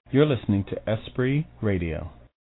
You're listening to Esprit Radio.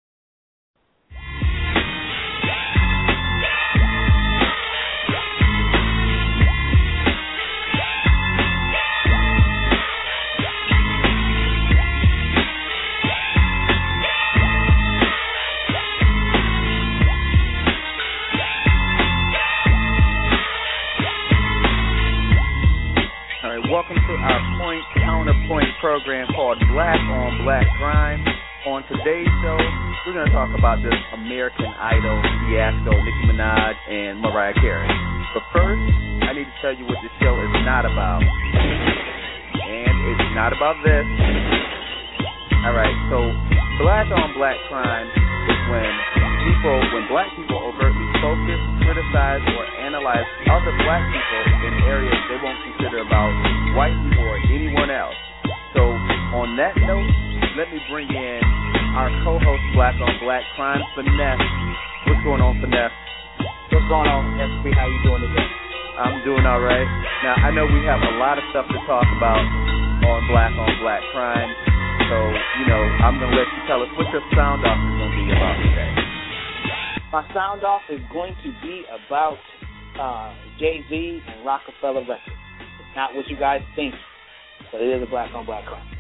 Welcome to our point counterpoint program called Black on Black Crime. On today's show, we're going to talk about this American Idol fiasco, Nicki Minaj and Mariah Carey. But first, I need to tell you what this show is not about. And it's not about this. All right, so Black on Black Crime is when black people overtly focus, criticize, or analyze other black people in areas they won't consider about white people or anyone else. So, on that note, let me bring in our co-host, Black on Black Crime, Finesse. What's going on, Finesse? What's going on, Esprit? How you doing today? I'm doing all right. Now, I know we have a lot of stuff to talk about on Black Crime. So, I'm going to let you tell us what your sound off is going to be about today. My sound off is going to be about Jay-Z and Rockefeller Records. It's not what you guys think, but it is a Black on Black crime.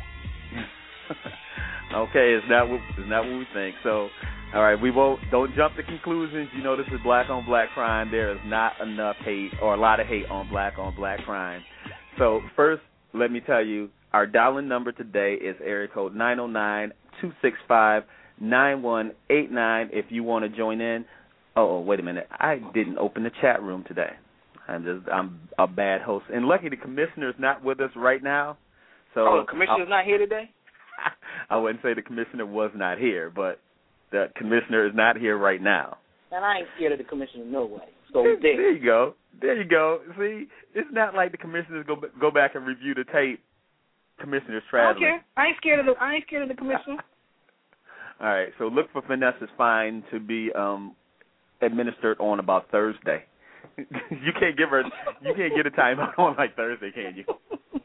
Okay, it's not what we think. So, all right, don't jump to conclusions. This is Black on Black crime. There is not enough hate or a lot of hate on Black crime. So first, let me tell you, our dial-in number today is area code 909-265-9189 if you want to join in. Oh, wait a minute. I didn't open the chat room today. I'm a bad host. And lucky the commissioner's not with us right now. So the commissioner's not here today? I wouldn't say the commissioner was not here, but the commissioner is not here right now. And I ain't scared of the commissioner no way. So there you go. There you go. See, it's not like the commissioners go back and review the tape. Commissioner's traveling. I don't care. I ain't scared of the commissioner. All right. So look for Finesse's fine to be administered on about Thursday. You can't get a timeout on like Thursday, can you?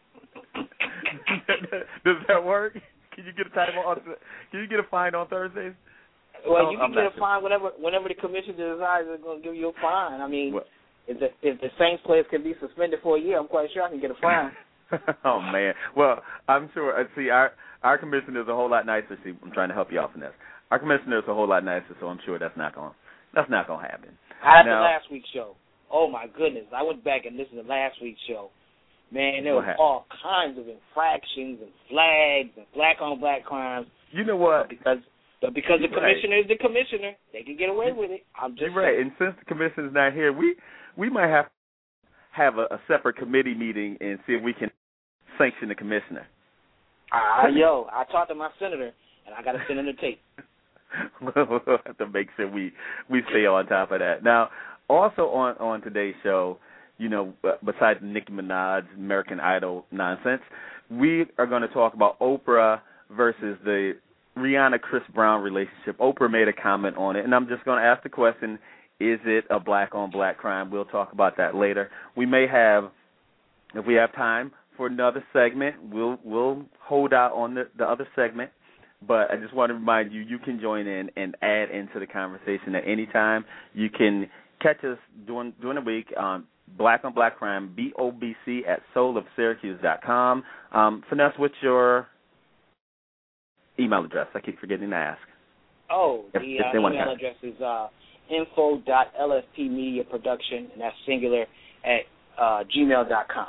Does that work? Can you get a timeout? Can you get a fine on Thursdays? Well, you can get a fine whenever the commissioner decides they're going to give you a fine. I mean, if the Saints players can be suspended for a year, I'm quite sure I can get a fine. Oh man. Well, I'm sure. See, our commissioner is a whole lot nicer. See, I'm trying to help you out from this. Our commissioner is a whole lot nicer, so I'm sure that's not going to happen. After last week's show, oh my goodness, I went back and listened to last week's show. Man, there was all kinds of infractions and flags and black on black crimes. You know what? Because the commissioner is the commissioner, they can get away with it. I'm just right. And since the commissioner's not here, we might have a separate committee meeting and see if we can sanction the commissioner. I talked to my senator, and I got to send him the tape. We'll have to make sure we stay on top of that. Now, also on today's show, besides Nicki Minaj's American Idol nonsense, we are going to talk about Oprah versus the Rihanna-Chris Brown relationship. Oprah made a comment on it, and I'm just going to ask the question, is it a black-on-black crime? We'll talk about that later. We may have, if we have time for another segment, we'll hold out on the other segment. But I just want to remind you, you can join in and add into the conversation at any time. You can catch us during the week on Black on Black Crime, BOBC at soulofsyracuse.com. Finesse, what's your email address? I keep forgetting to ask. The email address is info.lfpmediaproduction, and that's singular, at gmail.com.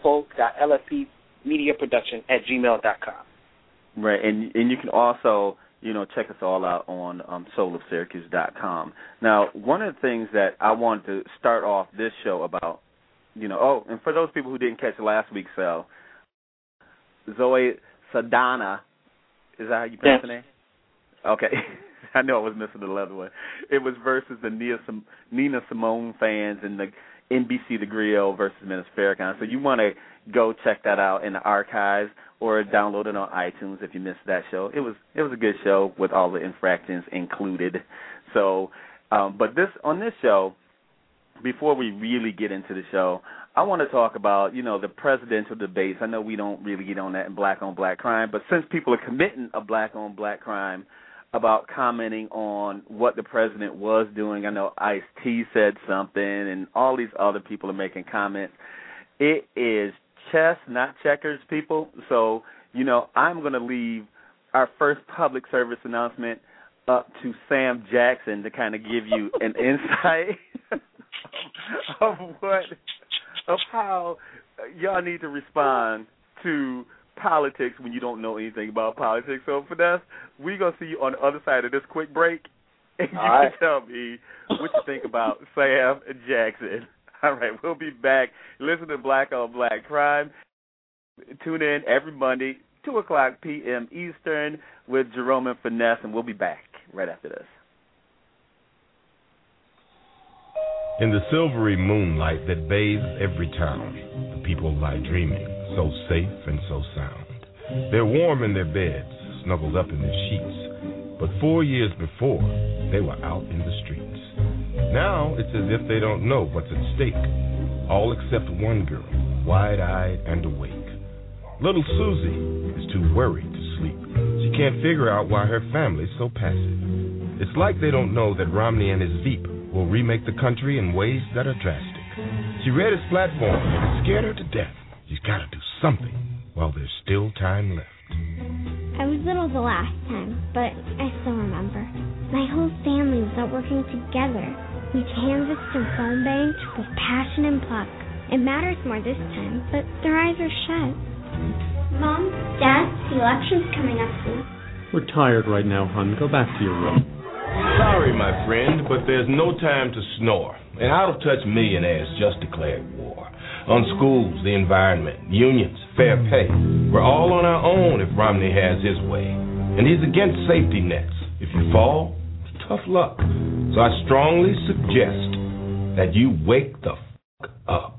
info.lfpmediaproduction@gmail.com. Right, and you can also, check us all out on soulofsyracuse.com. Now, one of the things that I wanted to start off this show about, and for those people who didn't catch last week's show, Zoe Saldana, is that how you pronounce the name? Okay. I know I was missing the other one. It was versus the Nina Simone fans and the NBC The Griot versus Menace Farrakhan. So you want to go check that out in the archives or download it on iTunes if you missed that show. It was a good show with all the infractions included. So, but on this show, before we really get into the show, I want to talk about, the presidential debates. I know we don't really get on that in black-on-black crime, but since people are committing a black-on-black crime about commenting on what the president was doing, I know Ice-T said something, and all these other people are making comments. It is chess, not checkers, people. So, I'm going to leave our first public service announcement up to Sam Jackson to kind of give you an insight of how y'all need to respond to politics when you don't know anything about politics. So, Finesse, we're going to see you on the other side of this quick break, and you can tell me what you think about Sam Jackson. All right, we'll be back. Listen to Black on Black Crime. Tune in every Monday, 2 o'clock p.m. Eastern with Jerome and Finesse, and we'll be back right after this. In the silvery moonlight that bathes every town, the people lie dreaming, so safe and so sound. They're warm in their beds, snuggled up in their sheets. But 4 years before, they were out in the streets. Now it's as if they don't know what's at stake, all except one girl, wide-eyed and awake. Little Susie is too worried to sleep. She can't figure out why her family's so passive. It's like they don't know that Romney and his Veep will remake the country in ways that are drastic. She read his platform and it scared her to death. She's got to do something while there's still time left. I was little the last time, but I still remember. My whole family was out working together. We canvassed and phone banked with passion and pluck. It matters more this time, but their eyes are shut. Mom, Dad, the election's coming up soon. We're tired right now, hon. Go back to your room. Sorry, my friend, but there's no time to snore. An out-of-touch millionaire's just declared war. On schools, the environment, unions, fair pay. We're all on our own if Romney has his way. And he's against safety nets. If you fall, it's tough luck. So I strongly suggest that you wake the f*** up.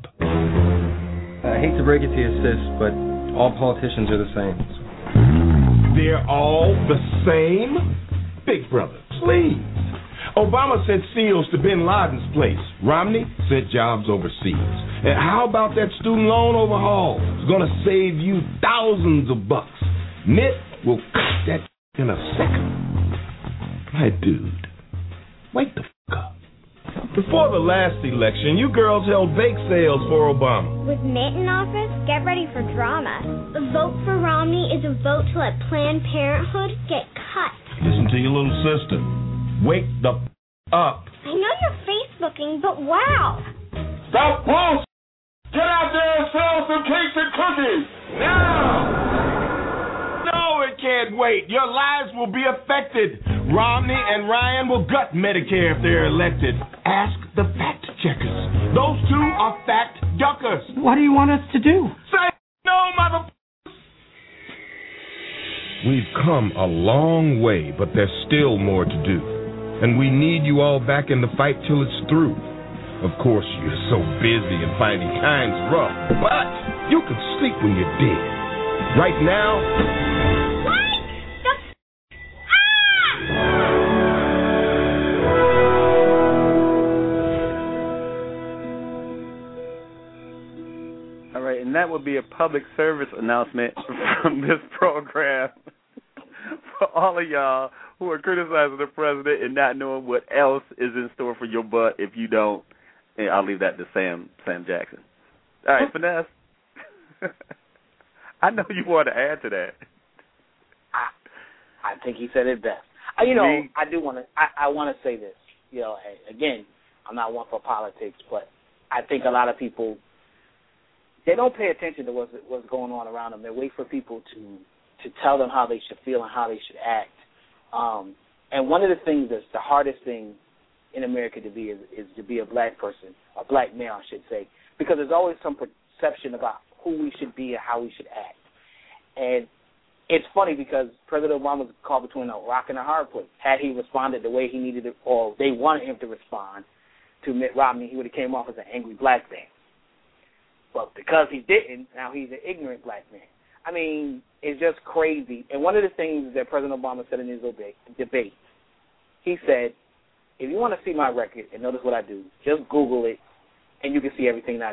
I hate to break it to you, sis, but all politicians are the same. They're all the same? Big brother, please. Obama sent SEALs to bin Laden's place. Romney sent jobs overseas. And how about that student loan overhaul? It's going to save you thousands of bucks. Mitt will cut that in a second. My dude, wake the up. Before the last election, you girls held bake sales for Obama. With Mitt in office, get ready for drama. A vote for Romney is a vote to let Planned Parenthood get cut. Listen to your little sister. Wake the up. I know you're Facebooking, but wow. Stop bullshit! Get out there and sell some cakes and cookies! Now! No, it can't wait. Your lives will be affected. Romney and Ryan will gut Medicare if they're elected. Ask the fact checkers. Those two are fact duckers. What do you want us to do? Say no, mother. We've come a long way, but there's still more to do. And we need you all back in the fight till it's through. Of course, you're so busy and finding times rough, but you can sleep when you're dead. Right now... All right, and that would be a public service announcement from this program for all of y'all who are criticizing the president and not knowing what else is in store for your butt if you don't. And I'll leave that to Sam Jackson. All right, Finesse. I know you want to add to that. I think he said it best. I do want to. I want to say this. Again, I'm not one for politics, but I think a lot of people, they don't pay attention to what's going on around them. They wait for people to tell them how they should feel and how they should act. And one of the things that's the hardest thing in America to be is to be a black person, a black male, I should say, because there's always some perception about who we should be and how we should act. And it's funny because President Obama was caught between a rock and a hard place. Had he responded the way he needed to, or they wanted him to respond to Mitt Romney, he would have came off as an angry black man. But because he didn't, now he's an ignorant black man. I mean, it's just crazy. And one of the things that President Obama said in his debate, he said, if you want to see my record and notice what I do, just Google it, and you can see everything that I've done.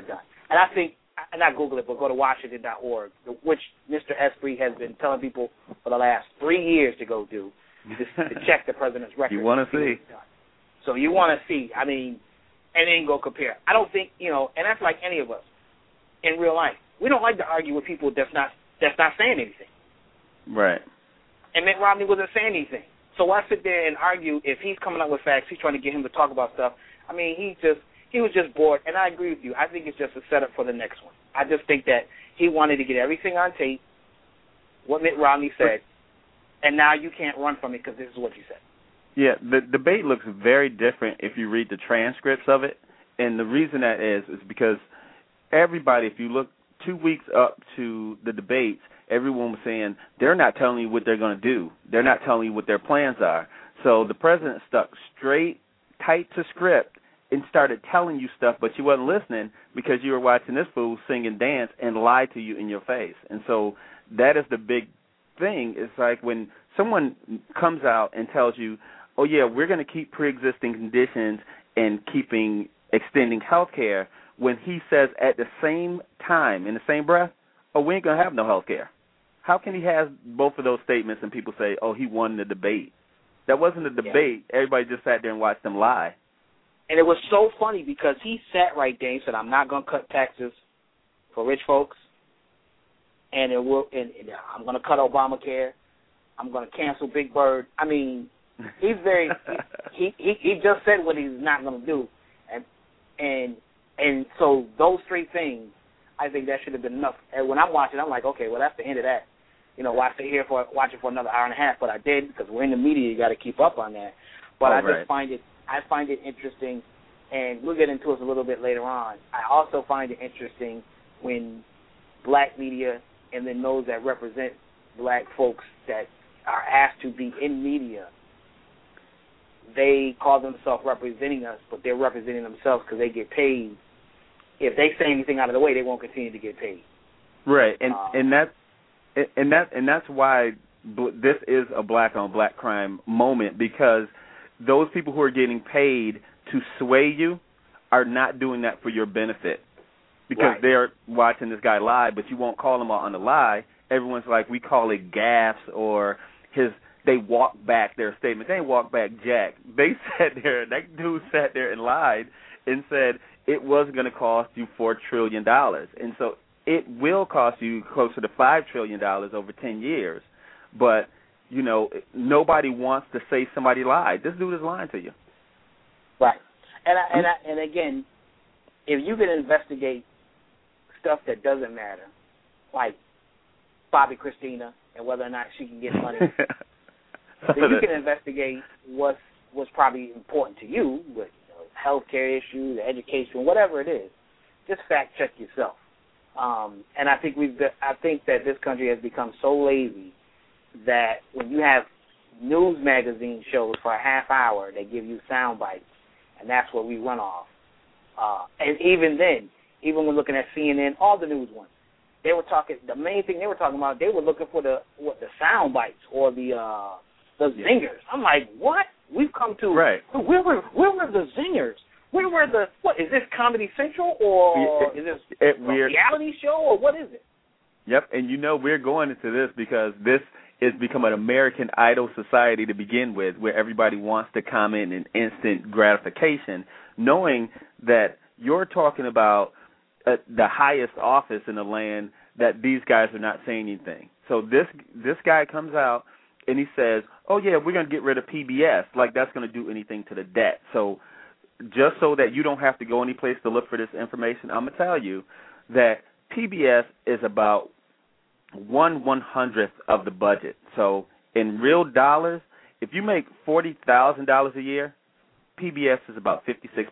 And I think, and not Google it, but go to Washington.org, which Mr. Esprey has been telling people for the last 3 years to go do, to check the president's record. You want to see. So you want to see, I mean, and then go compare. I don't think, you know, and that's like any of us in real life. We don't like to argue with people that's not saying anything. Right. And Mitt Romney wasn't saying anything. So why sit there and argue if he's coming up with facts, he's trying to get him to talk about stuff. I mean, he was just bored, and I agree with you. I think it's just a setup for the next one. I just think that he wanted to get everything on tape, what Mitt Romney said, and now you can't run from it because this is what you said. Yeah, the debate looks very different if you read the transcripts of it, and the reason that is because everybody, if you look 2 weeks up to the debates, everyone was saying they're not telling you what they're going to do. They're not telling you what their plans are. So the president stuck straight, tight to script and started telling you stuff, but you wasn't listening because you were watching this fool sing and dance and lie to you in your face. And so that is the big thing. It's like when someone comes out and tells you, oh, yeah, we're going to keep pre-existing conditions and extending health care, when he says at the same time, in the same breath, oh, we ain't going to have no health care. How can he have both of those statements and people say, oh, he won the debate? That wasn't a debate. Yeah. Everybody just sat there and watched him lie. And it was so funny because he sat right there and said, I'm not going to cut taxes for rich folks, and I'm going to cut Obamacare. I'm going to cancel Big Bird. I mean, he's very he just said what he's not going to do. And so those three things, I think that should have been enough. And when I'm watching, I'm like, okay, well, that's the end of that. You know, why sit here watch it for another hour and a half? But I did because we're in the media. You got to keep up on that. But I find it interesting, and we'll get into it a little bit later on. I also find it interesting when black media and then those that represent black folks that are asked to be in media, they call themselves representing us, but they're representing themselves because they get paid. If they say anything out of the way, they won't continue to get paid. Right, and that's why this is a black on black crime moment, because those people who are getting paid to sway you are not doing that for your benefit, because they're watching this guy lie, but you won't call them out on the lie. Everyone's like, we call it gaffes or they walk back their statement. They ain't walk back jack. They sat there, that dude sat there and lied and said it wasn't going to cost you $4 trillion. And so it will cost you closer to $5 trillion over 10 years. But, you know, nobody wants to say somebody lied. This dude is lying to you. Right. And again, if you can investigate stuff that doesn't matter, like Bobby Christina and whether or not she can get money, then you can investigate what's probably important to you with healthcare issues, education, whatever it is. Just fact check yourself. And I think that this country has become so lazy that when you have news magazine shows for a half hour, they give you sound bites, and that's what we run off. And even then, even when looking at CNN, all the news ones, they were talking. The main thing they were talking about, they were looking for the sound bites or the zingers. I'm like, what? We've come to right. Where were the zingers? Where were the what? Is this Comedy Central or is this a reality show or what is it? Yep, and you know we're going into this because this is become an American Idol society to begin with, where everybody wants to comment in instant gratification, knowing that you're talking about the highest office in the land, that these guys are not saying anything. So this guy comes out and he says, oh, yeah, we're going to get rid of PBS, like that's going to do anything to the debt. So just so that you don't have to go any place to look for this information, I'm going to tell you that PBS is about 1/100th of the budget. So in real dollars, if you make $40,000 a year, PBS is about 56%.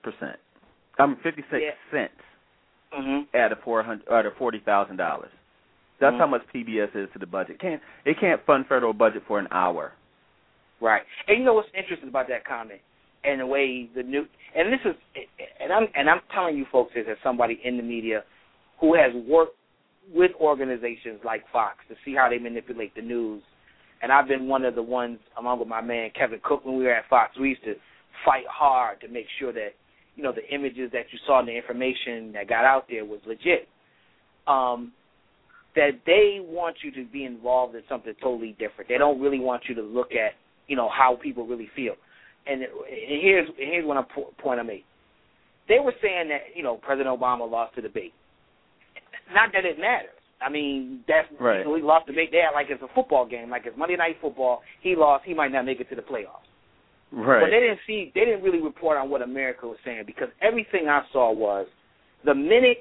56 cents out of $40,000. That's how much PBS is to the budget. It can't fund federal budget for an hour. Right. And you know what's interesting about that comment and the way I'm telling you folks this as somebody in the media who has worked with organizations like Fox to see how they manipulate the news. And I've been one of the ones, along with my man Kevin Cook, when we were at Fox, we used to fight hard to make sure that, the images that you saw and the information that got out there was legit. That they want you to be involved in something totally different. They don't really want you to look at, how people really feel. And here's one point I made. They were saying that, President Obama lost the debate. Not that it matters. I mean, that's right. He lost the debate there like it's a football game, like it's Monday Night Football. He lost. He might not make it to the playoffs. Right. But they didn't really report on what America was saying, because everything I saw was the minute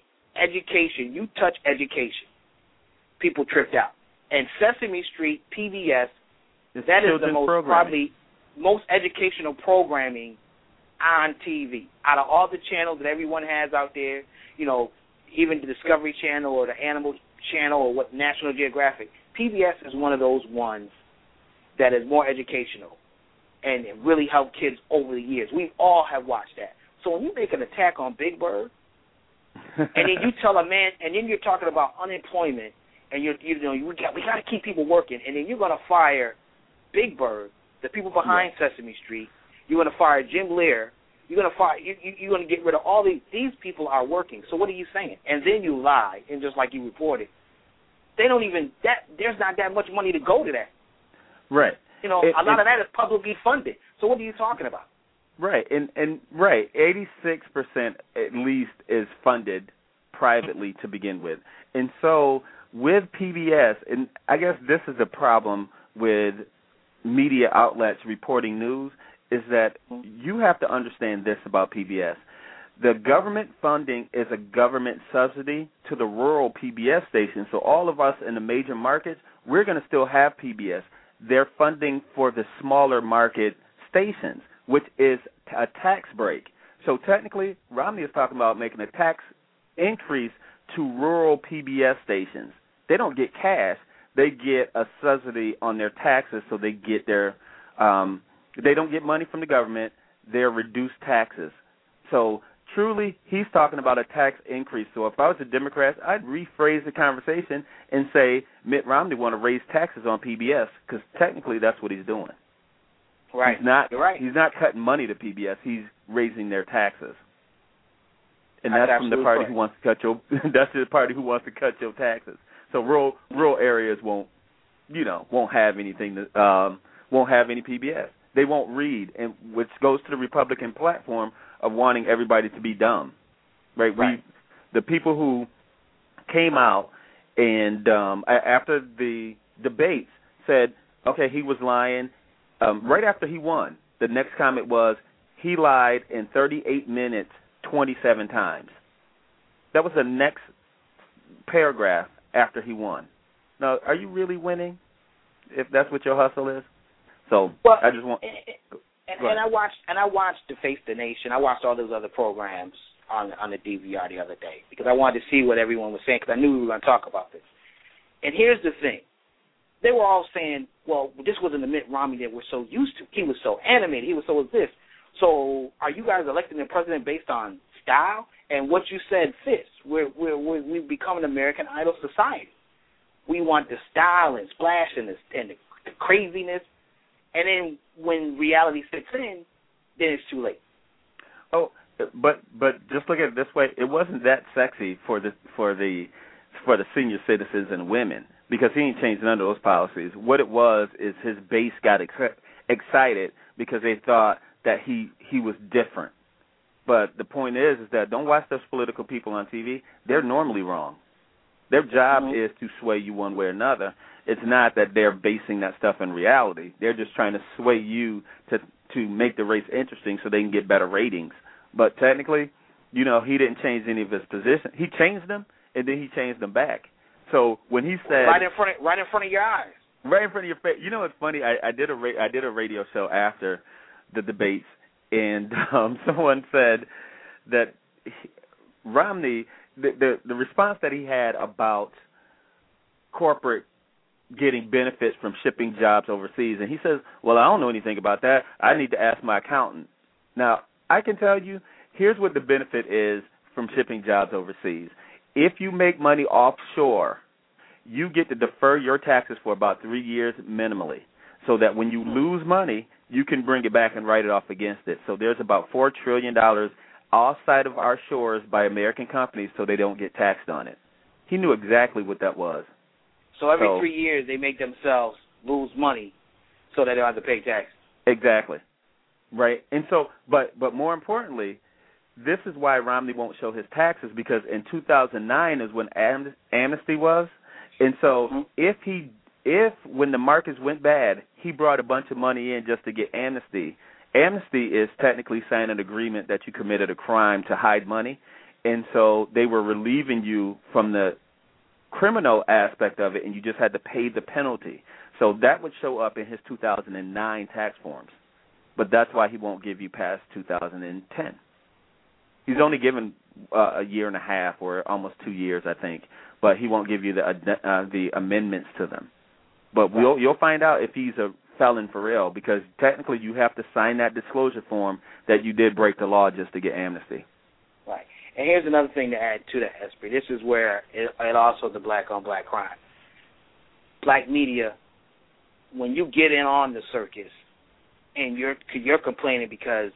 you touch education, people tripped out. And Sesame Street, PBS, that is the probably most educational programming on TV. Out of all the channels that everyone has out there, even the Discovery Channel or the Animal Channel or what National Geographic, PBS is one of those ones that is more educational. And it really helped kids over the years. We all have watched that. So when you make an attack on Big Bird, and then you tell a man, and then you're talking about unemployment, and we got to keep people working, and then you're going to fire Big Bird, the people behind Sesame Street. You're going to fire Jim Lear. You're going to fire. You're going to get rid of all these people are working. So what are you saying? And then you lie, and just like you reported, they don't even there's not that much money to go to that. Right. A lot of that is publicly funded. So what are you talking about? Right, and 86% at least is funded privately to begin with. And so with PBS, and I guess this is a problem with media outlets reporting news, is that you have to understand this about PBS. The government funding is a government subsidy to the rural PBS stations. So all of us in the major markets, we're going to still have PBS. They're funding for the smaller market stations, which is a tax break. So technically, Romney is talking about making a tax increase to rural PBS stations. They don't get cash. They get a subsidy on their taxes, so they get they don't get money from the government. They're reduced taxes. So truly, he's talking about a tax increase. So if I was a Democrat, I'd rephrase the conversation and say Mitt Romney want to raise taxes on PBS, because technically that's what he's doing. Right. You're right. He's not cutting money to PBS. He's raising their taxes. And that's from the party who wants to cut your. That's the party who wants to cut your taxes. So rural areas won't have anything. Won't have any PBS. They won't read, and which goes to the Republican platform of wanting everybody to be dumb, right? The people who came out and after the debates said, okay, he was lying. Right after he won, the next comment was, he lied in 38 minutes 27 times. That was the next paragraph after he won. Now, are you really winning if that's what your hustle is? So I just want. And I watched The Face the Nation. I watched all those other programs on the DVR the other day because I wanted to see what everyone was saying, because I knew we were going to talk about this. And here's the thing. They were all saying, well, this wasn't the Mitt Romney that we're so used to. He was so animated. He was so this. So are you guys electing the president based on style? And what you said fits. We've become an American Idol society. We want the style and splash and the craziness. And then when reality sets in, then it's too late. Oh, but just look at it this way: it wasn't that sexy for the senior citizens and women, because he ain't changed none of those policies. What it was is his base got excited because they thought that he was different. But the point is that don't watch those political people on TV. They're normally wrong. Their job is to sway you one way or another. It's not that they're basing that stuff in reality. They're just trying to sway you to make the race interesting so they can get better ratings. But technically, he didn't change any of his positions. He changed them, and then he changed them back. So when he said right in front of your eyes, right in front of your face. It's funny. I did a radio show after the debates, and someone said that Romney, the response that he had about corporate getting benefits from shipping jobs overseas, and he says, well, I don't know anything about that. I need to ask my accountant. Now, I can tell you, here's what the benefit is from shipping jobs overseas. If you make money offshore, you get to defer your taxes for about 3 years minimally, so that when you lose money, you can bring it back and write it off against it. So there's about $4 trillion offside of our shores by American companies so they don't get taxed on it. He knew exactly what that was. So every 3 years they make themselves lose money so that they don't have to pay taxes. Exactly. Right. And so, but more importantly, this is why Romney won't show his taxes, because in 2009 is when amnesty was. And so if when the markets went bad, he brought a bunch of money in just to get amnesty. Amnesty is technically signing an agreement that you committed a crime to hide money. And so they were relieving you from the criminal aspect of it, and you just had to pay the penalty. So that would show up in his 2009 tax forms. But that's why he won't give you past 2010. He's only given a year and a half or almost 2 years, I think. But he won't give you the amendments to them. But you'll find out if he's a felon for real, because technically you have to sign that disclosure form that you did break the law just to get amnesty. Right. And here's another thing to add to that, Esprit. This is where it also the black-on-black crime. Black media, when you get in on the circus and you're complaining because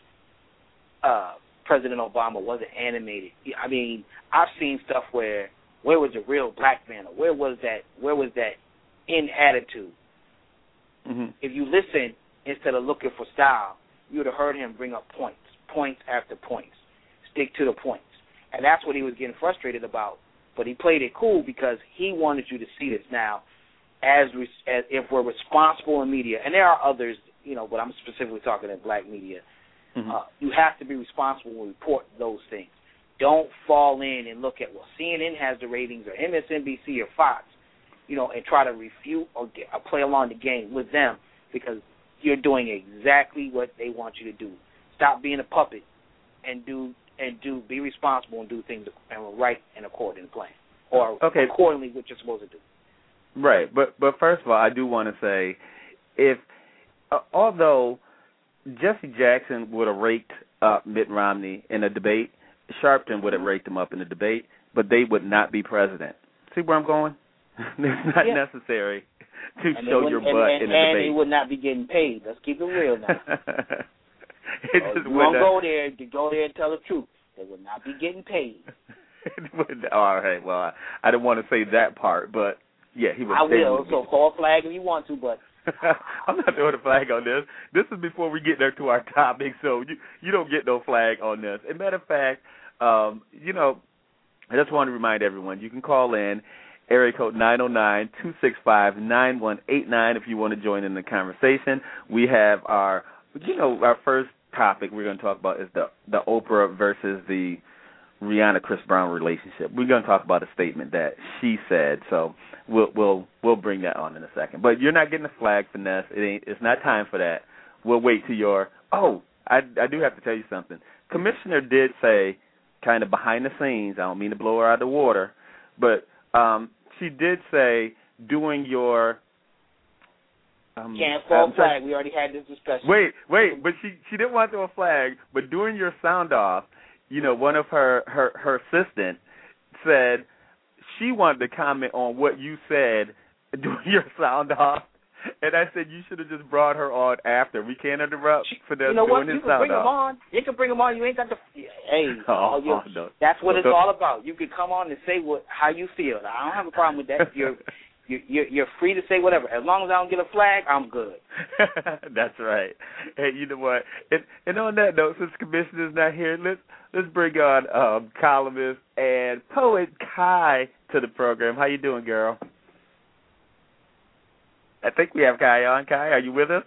President Obama wasn't animated. I mean, I've seen stuff where was the real black man? Or where was that in attitude? Mm-hmm. If you listen instead of looking for style, you would have heard him bring up points after points, stick to the points. And that's what he was getting frustrated about. But he played it cool because he wanted you to see this. Now, as if we're responsible in media, and there are others, but I'm specifically talking in black media, you have to be responsible and report those things. Don't fall in and look at, CNN has the ratings, or MSNBC or Fox, and try to refute or play along the game with them, because you're doing exactly what they want you to do. Stop being a puppet and be responsible and do things and right and according to plan, or accordingly what you're supposed to do. Right, but first of all, I do want to say, although Jesse Jackson would have raked up Mitt Romney in a debate, Sharpton would have raked him up in a debate, but they would not be president. See where I'm going? It's not necessary to show your butt in a debate. And he would not be getting paid. Let's keep it real now. You won't go there and tell the truth. They would not be getting paid. All right, well, I didn't want to say that part, but yeah, he would. I will, so call a flag if you want to, but I'm not doing a flag on this. This is before we get there to our topic, so you don't get no flag on this. As a matter of fact, I just want to remind everyone, you can call in, area code 909-265-9189 if you want to join in the conversation. We have our first topic we're going to talk about is the Oprah versus the Rihanna Chris Brown relationship. We're going to talk about a statement that she said, so we'll bring that on in a second. But you're not getting a flag, Finesse. It's not time for that. We'll wait till I do have to tell you something. Commissioner did say, kind of behind the scenes, I don't mean to blow her out of the water, but she did say doing your can't throw a flag. We already had this discussion. Wait, but she didn't want to throw a flag, but doing your sound off, one of her assistant said she wanted to comment on what you said doing your sound off, and I said you should have just brought her on after. We can't interrupt for them doing his sound off. You can bring them on. You ain't got to. Hey, no. That's what it's all about. You can come on and say how you feel. I don't have a problem with that. You're free to say whatever. As long as I don't get a flag, I'm good. That's right. Hey, you know what? And on that note, since Commissioner's not here, let's bring on columnist and poet Kai to the program. How you doing, girl? I think we have Kai on. Kai, are you with us?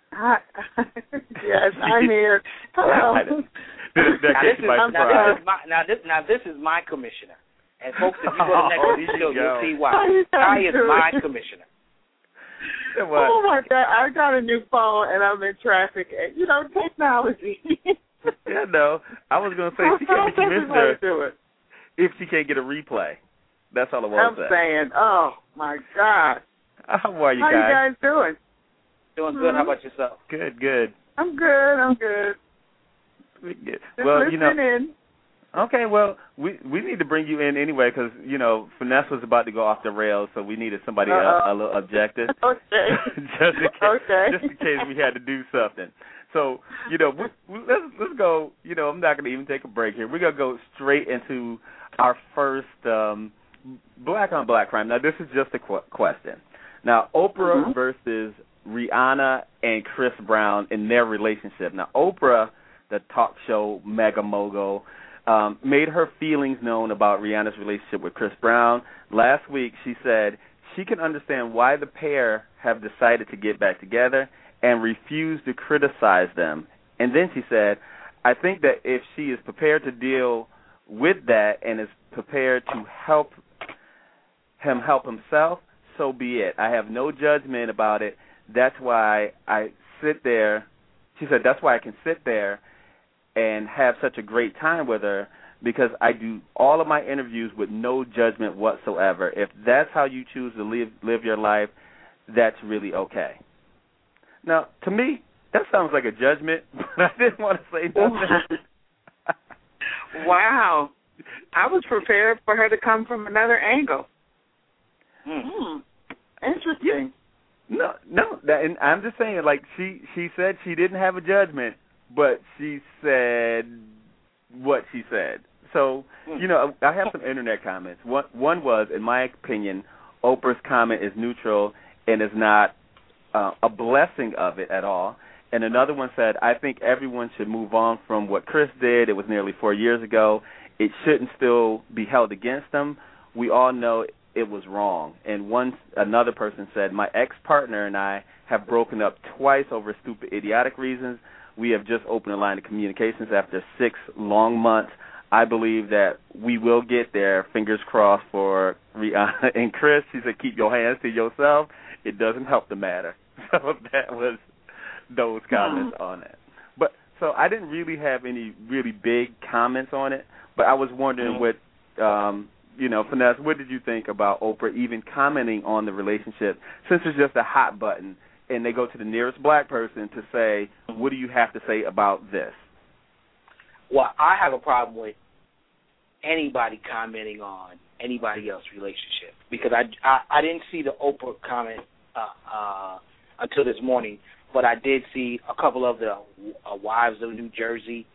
Yes, I'm here. Hello. Now this is my commissioner. And folks, if you go to the next show, you'll see why. Kai is my commissioner. Oh my God! I got a new phone and I'm in traffic. Technology. Yeah, no. I was going to say she can't be commissioner if she can't get a replay. That's all I want to say. I'm saying, oh my God. How are you, Kai? How you guys doing? Doing good. How about yourself? Good. I'm good. Good. Just listening in. Okay, well, we need to bring you in anyway because, Finesse was about to go off the rails, so we needed somebody a little objective. Okay. just in case we had to do something. So, let's go, I'm not going to even take a break here. We're going to go straight into our first black-on-black crime. Now, this is just a question. Now, Oprah versus Rihanna and Chris Brown in their relationship. Now, Oprah, the talk show mega mogul, made her feelings known about Rihanna's relationship with Chris Brown. Last week, she said she can understand why the pair have decided to get back together and refuse to criticize them. And then she said, I think that if she is prepared to deal with that and is prepared to help him help himself, so be it. I have no judgment about it. That's why I sit there. She said, that's why I can sit there and have such a great time with her because I do all of my interviews with no judgment whatsoever. If that's how you choose to live your life, that's really okay. Now, to me, that sounds like a judgment, but I didn't want to say nothing. Wow. I was prepared for her to come from another angle. Interesting. No, and I'm just saying, like, she said she didn't have a judgment, but she said what she said. So, I have some internet comments. One was, in my opinion, Oprah's comment is neutral and is not a blessing of it at all. And another one said, I think everyone should move on from what Chris did. It was nearly 4 years ago. It shouldn't still be held against him. We all know it was wrong. And another person said, my ex-partner and I have broken up twice over stupid, idiotic reasons. We have just opened a line of communications after 6 long months. I believe that we will get there. Fingers crossed for Rihanna and Chris. She said, keep your hands to yourself. It doesn't help the matter. So that was those comments on it. But so I didn't really have any really big comments on it, but I was wondering what, Finesse, what did you think about Oprah even commenting on the relationship since it's just a hot button and they go to the nearest black person to say, what do you have to say about this? Well, I have a problem with anybody commenting on anybody else's relationship because I didn't see the Oprah comment until this morning, but I did see a couple of the wives of New Jersey.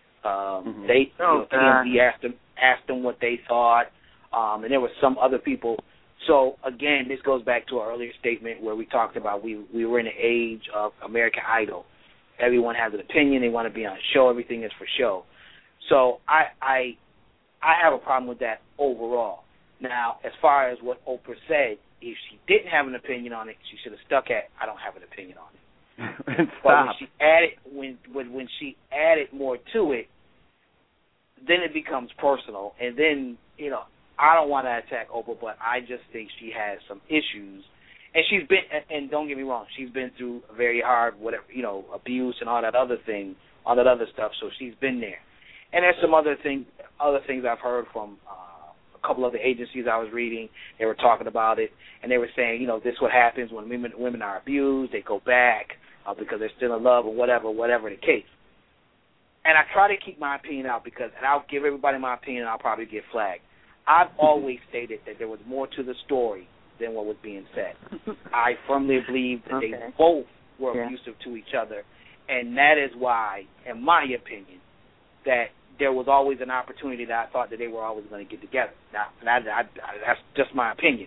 TMZ asked them what they thought, and there were some other people. So again, this goes back to our earlier statement where we talked about we were in the age of American Idol. Everyone has an opinion. They want to be on a show. Everything is for show. So I have a problem with that overall. Now, as far as what Oprah said, if she didn't have an opinion on it, she should have stuck at, I don't have an opinion on it. But when she added more to it, then it becomes personal. And then, I don't want to attack Oprah, but I just think she has some issues. And she's been, and don't get me wrong, she's been through a very hard, abuse and all that other stuff. So she's been there. And there's some other things I've heard from a couple of the agencies I was reading. They were talking about it, and they were saying, this is what happens when women are abused. They go back because they're still in love or whatever the case. And I try to keep my opinion out and I'll give everybody my opinion and I'll probably get flagged. I've always stated that there was more to the story than what was being said. I firmly believe that they both were abusive to each other, and that is why, in my opinion, that there was always an opportunity that I thought that they were always going to get together. Now, that's just my opinion.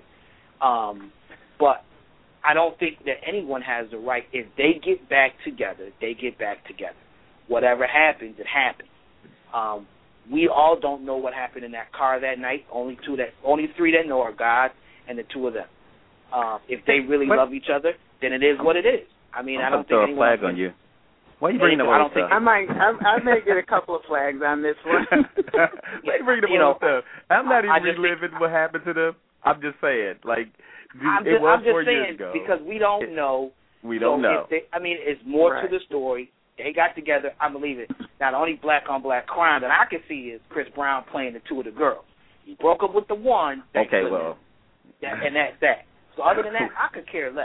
But I don't think that anyone has the right, if they get back together, they get back together. Whatever happens, it happens. We all don't know what happened in that car that night. Only three that know are God and the two of them. If they really love each other, then it is what it is. I mean, I don't think anyone. Throw a flag on you. Why are you bringing up all stuff? I may get a couple of flags on this one. Why are you bringing up all stuff? I'm not even reliving what happened to them. I'm just saying, it was 4 years ago. Because we don't know. We don't know. It's more to the story. They got together. I believe it. Now, the only black-on-black crime that I can see is Chris Brown playing the two of the girls. He broke up with the one. Okay, well. And that's that. So other than that, I could care less.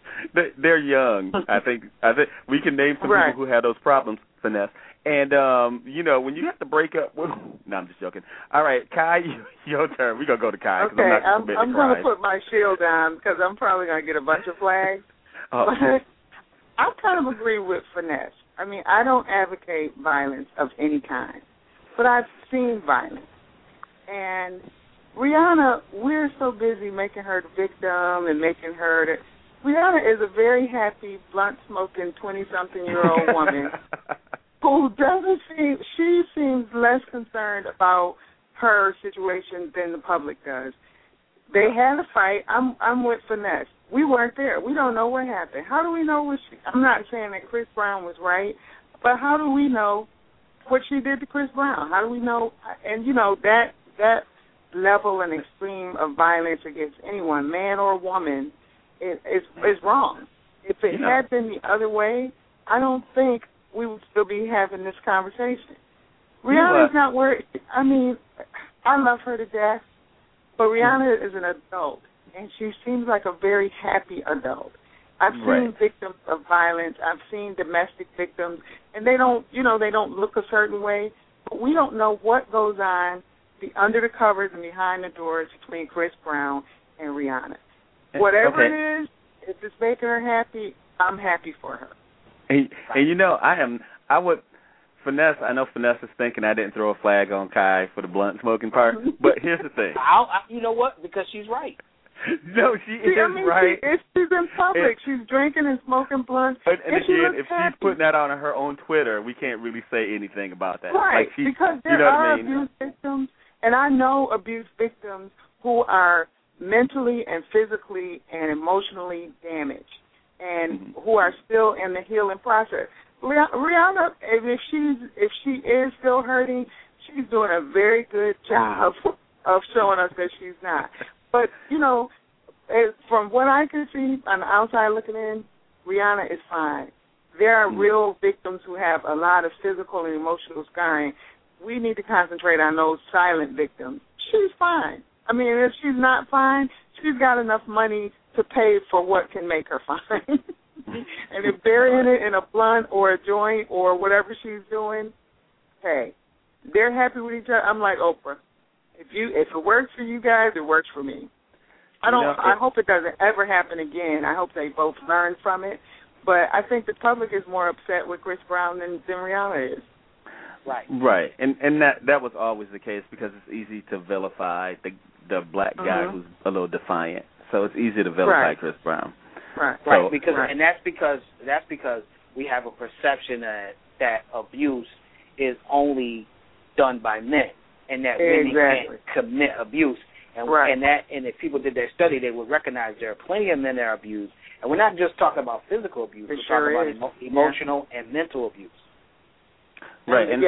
They're young. I think we can name some people who have those problems, Finesse. And when you have to break up, no, I'm just joking. All right, Kai, your turn. We're gonna go to Kai. Okay, I'm gonna put my shield down because I'm probably gonna get a bunch of flags. Oh. But I kind of agree with Finesse. I mean, I don't advocate violence of any kind, but I've seen violence. And Rihanna, we're so busy making her the victim and making her the... Rihanna is a very happy, blunt-smoking, 20-something-year-old woman who she seems less concerned about her situation than the public does. They had a fight. I'm with Finesse. We weren't there. We don't know what happened. How do we know I'm not saying that Chris Brown was right, but how do we know what she did to Chris Brown? How do we know? And, that level and extreme of violence against anyone, man or woman, is wrong. If it had been the other way, I don't think we would still be having this conversation. Rihanna's not worried. I mean, I love her to death, but Rihanna is an adult, and she seems like a very happy adult. I've seen victims of violence. I've seen domestic victims, and they don't look a certain way, but we don't know what goes on under the covers and behind the doors between Chris Brown and Rihanna. Whatever it is, if it's making her happy, I'm happy for her. And Finesse, I know Finesse is thinking I didn't throw a flag on Kai for the blunt smoking part, but here's the thing. You know what? Because she's right. No, she is right. She's in public. She's drinking and smoking blunts. And again, if she's putting that on her own Twitter, we can't really say anything about that. Right, because there are abuse victims, and I know abuse victims who are mentally and physically and emotionally damaged and who are still in the healing process. Rihanna, if she is still hurting, she's doing a very good job of showing us that she's not. But, from what I can see on the outside looking in, Rihanna is fine. There are real victims who have a lot of physical and emotional scarring. We need to concentrate on those silent victims. She's fine. I mean, if she's not fine, she's got enough money to pay for what can make her fine. And if burying it in a blunt or a joint or whatever she's doing, hey, they're happy with each other. I'm like Oprah. If it works for you guys, it works for me. I hope it doesn't ever happen again. I hope they both learn from it. But I think the public is more upset with Chris Brown than Rihanna is. Right. And that was always the case because it's easy to vilify the black guy who's a little defiant. So it's easy to vilify Chris Brown. And that's because we have a perception that abuse is only done by men. And that women can't commit abuse, and if people did their study, they would recognize there are plenty of men that are abused, and we're not just talking about physical abuse; we're talking about emotional and mental abuse. Right, and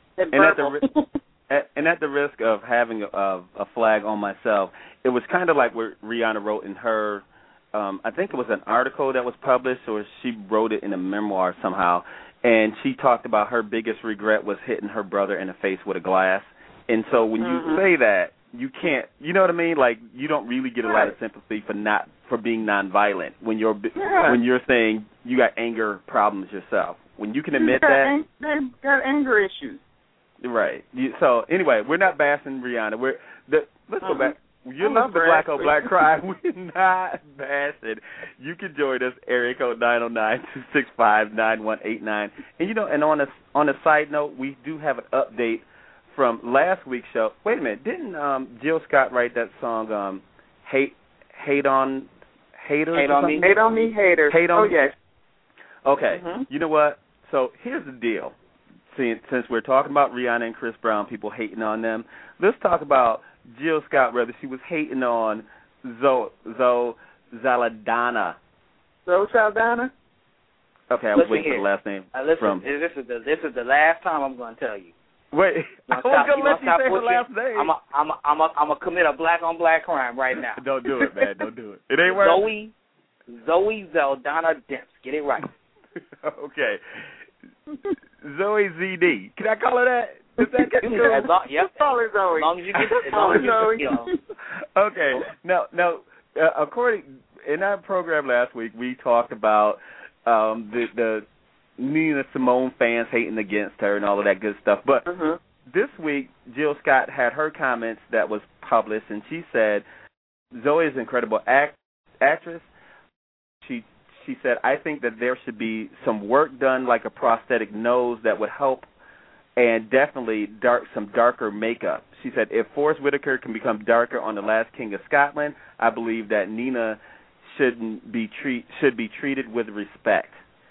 at the risk of having a flag on myself, it was kind of like what Rihanna wrote in her. I think it was an article that was published, or she wrote it in a memoir somehow, and she talked about her biggest regret was hitting her brother in the face with a glass. And so when you say that, you can't, you know what I mean? Like, you don't really get a lot of sympathy for being nonviolent when you're saying you got anger problems yourself. When you can admit that, they've got anger issues. Right. So anyway, we're not bashing Rihanna. Let's go back. You're listening to Black on Black Crime. We're not bashing. You can join us, area code 909-265-9189. And and on a side note, we do have an update from last week's show. Wait a minute, didn't Jill Scott write that song Hate on Haters? Hate on Me Haters. Yes. Okay. You know what? So here's the deal. Since we're talking about Rihanna and Chris Brown, people hating on them, let's talk about Jill Scott, whether she was hating on Zoe Saldana. Zoe Saldana? Okay, I was waiting for the last name. This is the last time I'm going to tell you. Wait, I was going to let you say her last name. I'm going to commit a black on black crime right now. Don't do it, man. Don't do it. It ain't working. Zoe Saldana Demps. Get it right. Okay. Zoe ZD. Can I call her that? Is that yep. Call her Zoe. As long as you get it. Okay. Now, according, in our program last week, we talked about the Nina Simone fans hating against her and all of that good stuff. But this week, Jill Scott had her comments that was published, and she said, Zoe is an incredible actress. She said, I think that there should be some work done, like a prosthetic nose that would help, and definitely some darker makeup. She said, if Forrest Whitaker can become darker on The Last King of Scotland, I believe that Nina should be treated with respect.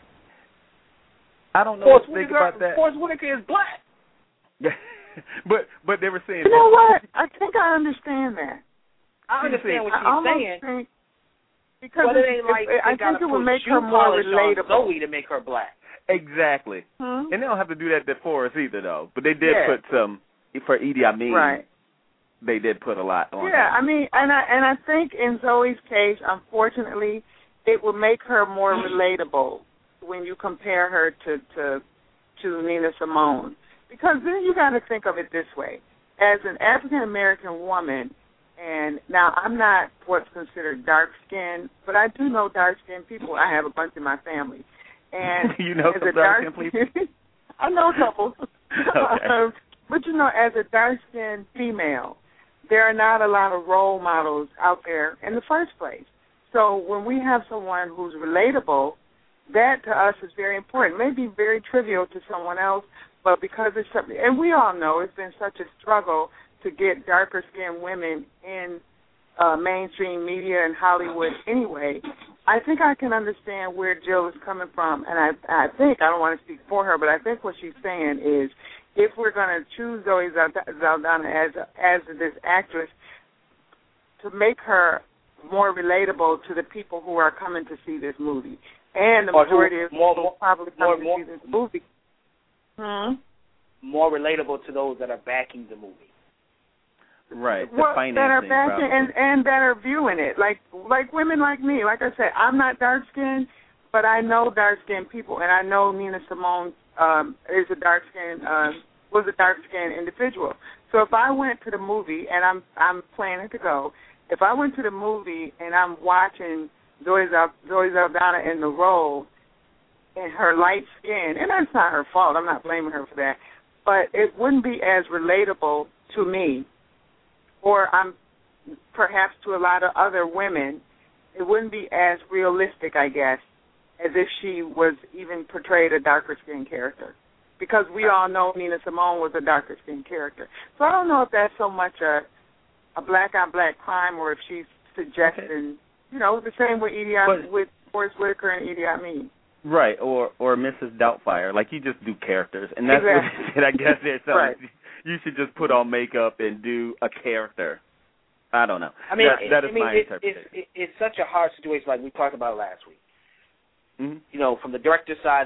I don't know what to think about that. Forrest Whitaker is black. but they were saying... You know what? I think I understand that. I understand what she's saying. Because but it ain't like I think it would make her more relatable. Zoe to make her black. Exactly. And they don't have to do that to Forrest either, though. But they did put some, for Idi Amin, right. They did put a lot on her. I mean, and I think in Zoe's case, unfortunately, it would make her more relatable when you compare her to Nina Simone. Because then you got to think of it this way. As an African-American woman, and now I'm not what's considered dark-skinned, but I do know dark-skinned people. I have a bunch in my family. And you know some dark-skinned people? I know a couple. Okay. But, you know, as a dark-skinned female, there are not a lot of role models out there in the first place. So when we have someone who's relatable, that to us is very important. It may be very trivial to someone else, but because it's something, and we all know it's been such a struggle to get darker-skinned women in mainstream media and Hollywood anyway, I think I can understand where Jill is coming from. And I think, I don't want to speak for her, but I think what she's saying is if we're going to choose Zoe Saldana as this actress, to make her more relatable to the people who are coming to see this movie. And the majority of people probably come to see this movie. More relatable to those that are backing the movie. Right, the financing that are backing and that are viewing it, like women like me. Like I said, I'm not dark skinned, but I know dark skinned people, and I know Nina Simone was a dark skinned individual. So if I went to the movie, and I'm planning to go, if I went to the movie and I'm watching Zoe Saldana in the role in her light skin, and that's not her fault. I'm not blaming her for that, but it wouldn't be as relatable to me. Or perhaps to a lot of other women, it wouldn't be as realistic, I guess, as if she was even portrayed a darker-skinned character. Because we all know Nina Simone was a darker-skinned character. So I don't know if that's so much a black-on-black crime or if she's suggesting, the same with Forrest Whitaker and Idi Amin. Right, or Mrs. Doubtfire. Like, you just do characters. And that's what she said, I guess there's something. Right. You should just put on makeup and do a character. I don't know. I mean, that is my interpretation. It's such a hard situation, like we talked about last week. Mm-hmm. From the director's side,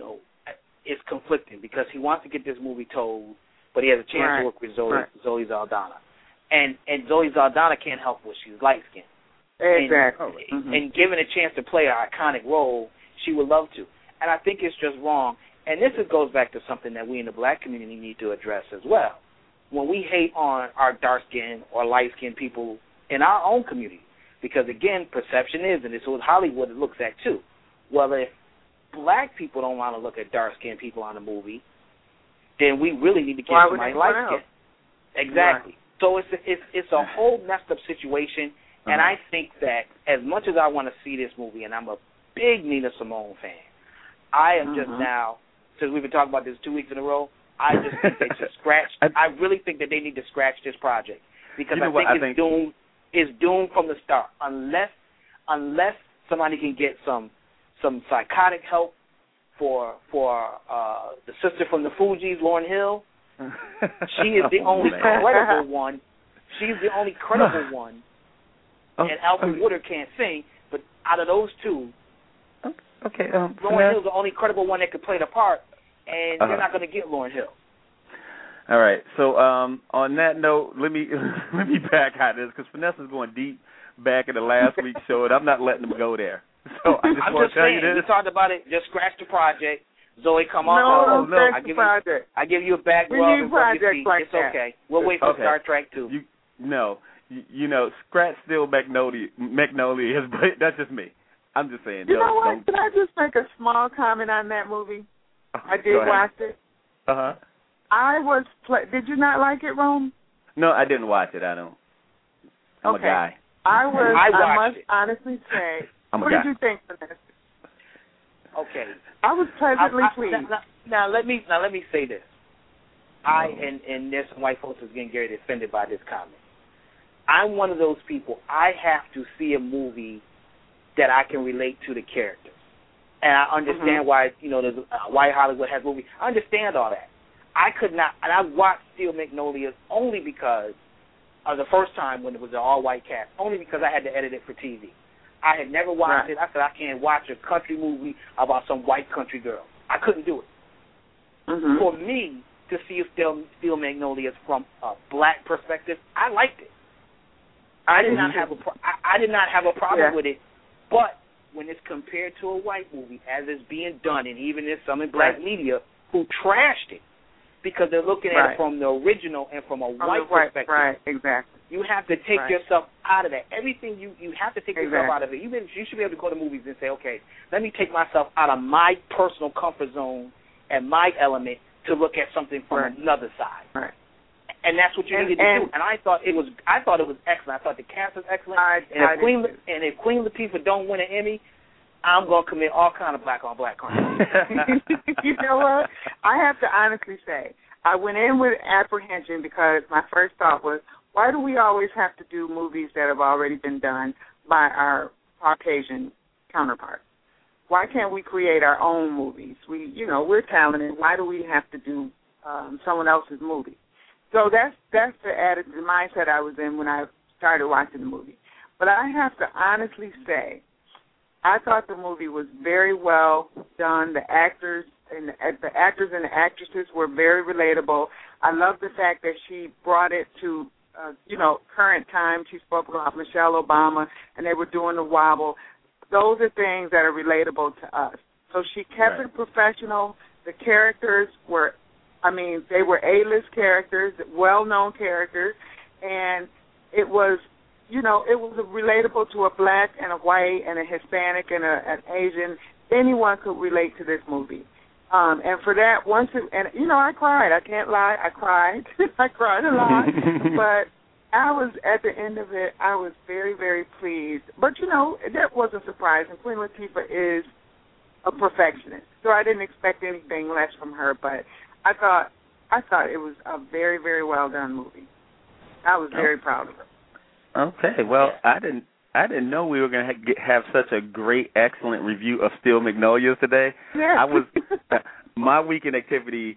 it's conflicting because he wants to get this movie told, but he has a chance to work with Zoe Saldana. And Zoe Saldana can't help what she's light-skinned. Exactly. And given a chance to play an iconic role, she would love to. And I think it's just wrong. And this goes back to something that we in the black community need to address as well. When we hate on our dark-skinned or light-skinned people in our own community, because, again, perception is, and it's what Hollywood looks at too. Well, if black people don't want to look at dark-skinned people on the movie, then we really need to get somebody light-skinned. Exactly. Right. So it's a whole messed-up situation, and I think that as much as I want to see this movie, and I'm a big Nina Simone fan, I am just now, since we've been talking about this 2 weeks in a row, I just think they should scratch. I really think that they need to scratch this project because I think it's doomed from the start. Unless somebody can get some psychotic help for the sister from the Fugees, Lauryn Hill. She is the only credible one. She's the only credible one. And Alfred Woodard can't sing, but out of those two, Lauryn Hill's the only credible one that could play the part, and they're not going to get Lauryn Hill. All right. So on that note, let me back out of this because Finesse is going deep back in the last week's show, and I'm not letting them go there. So I just want to tell you this. We talked about it. Just scratch the project. Zoe, come on. No, I give you a back rub and rub your feet. Like it's okay. We'll wait for Star Trek 2. No. you know, scratch Steel Magnolias, but that's just me. I'm just saying. You know what? Can I just make a small comment on that movie? I did watch it. Uh-huh. Did you not like it, Rome? No, I didn't watch it. I don't. I'm a guy. I must honestly say. I'm a what guy. did you think, Vanessa? Okay. I was pleasantly pleased. Now let me say this. And there's some white folks that's getting very offended by this comment. I'm one of those people. I have to see a movie that I can relate to the characters. And I understand why, you know, there's why Hollywood has movies. I understand all that. I could not, and I watched Steel Magnolias only because the first time when it was an all-white cast, only because I had to edit it for TV. I had never watched it. I said, I can't watch a country movie about some white country girl. I couldn't do it. For me to see Steel Magnolias from a black perspective, I liked it. I did not have a problem with it, but when it's compared to a white movie, as it's being done, and even in some in black media who trashed it because they're looking at it from the original and from a white perspective. Right, exactly. You have to take yourself out of that. Everything you have to take yourself out of it. You should be able to go to movies and say, okay, let me take myself out of my personal comfort zone and my element to look at something from another side. Right. And that's what you needed to do. And I thought it was excellent. I thought the cast was excellent. If Queen Latifah don't win an Emmy, I'm going to commit all kind of black-on-black crime. You know what? I have to honestly say, I went in with apprehension because my first thought was, why do we always have to do movies that have already been done by our Caucasian counterparts? Why can't we create our own movies? We're talented. Why do we have to do someone else's movie? So that's the mindset I was in when I started watching the movie. But I have to honestly say, I thought the movie was very well done. The actors and the actresses were very relatable. I love the fact that she brought it to current time. She spoke about Michelle Obama, and they were doing the wobble. Those are things that are relatable to us. So she kept it professional. The characters were, they were A-list characters, well-known characters, and it was, it was relatable to a black and a white and a Hispanic and an Asian. Anyone could relate to this movie. And for that, I cried. I can't lie. I cried. I cried a lot. But I was, at the end of it, I was very, very pleased. But, that wasn't surprising. Queen Latifah is a perfectionist, so I didn't expect anything less from her. But I thought it was a very, very well done movie. I was very proud of her. Okay, well, I didn't know we were going to have such a great, excellent review of Steel Magnolias today. Yeah. My weekend activity,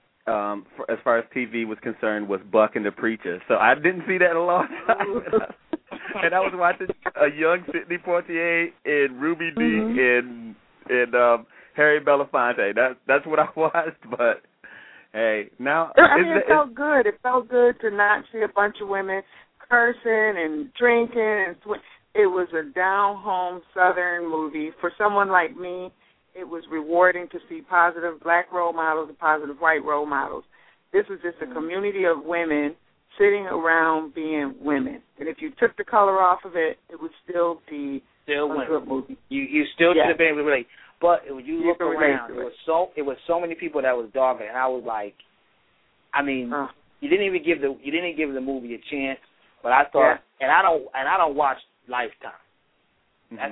as far as TV was concerned, was Buck and the Preacher. So I didn't see that in a long time. And I was watching a young Sidney Poitier and Ruby Dee and Harry Belafonte. That's what I watched, but hey, now it felt good. It felt good to not see a bunch of women cursing and drinking and it was a down-home Southern movie. For someone like me, it was rewarding to see positive black role models and positive white role models. This was just a community of women sitting around being women. And if you took the color off of it, it would still be a good movie. You still should have been able to relate. But when you look around, it was so many people that was dogging, and I was like, you didn't even give the movie a chance. But I thought, and I don't watch Lifetime. That's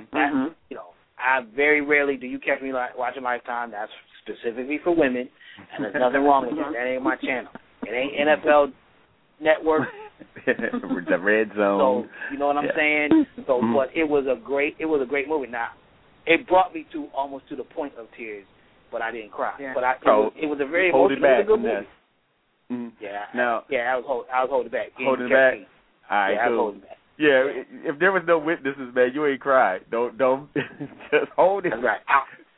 I very rarely do you catch me watching Lifetime. That's specifically for women, and there's nothing wrong with that. That ain't my channel. It ain't NFL Network. The Red Zone. So you know what I'm saying. So, but it was a great movie. Now, it brought me almost to the point of tears, but I didn't cry. Yeah. But it was a very emotional, good movie. Mm-hmm. Yeah. Now, I was holding back. Holding back. All right, I was holding back. Yeah, if there was no witnesses, man, you ain't cried. Don't just hold it. That's right.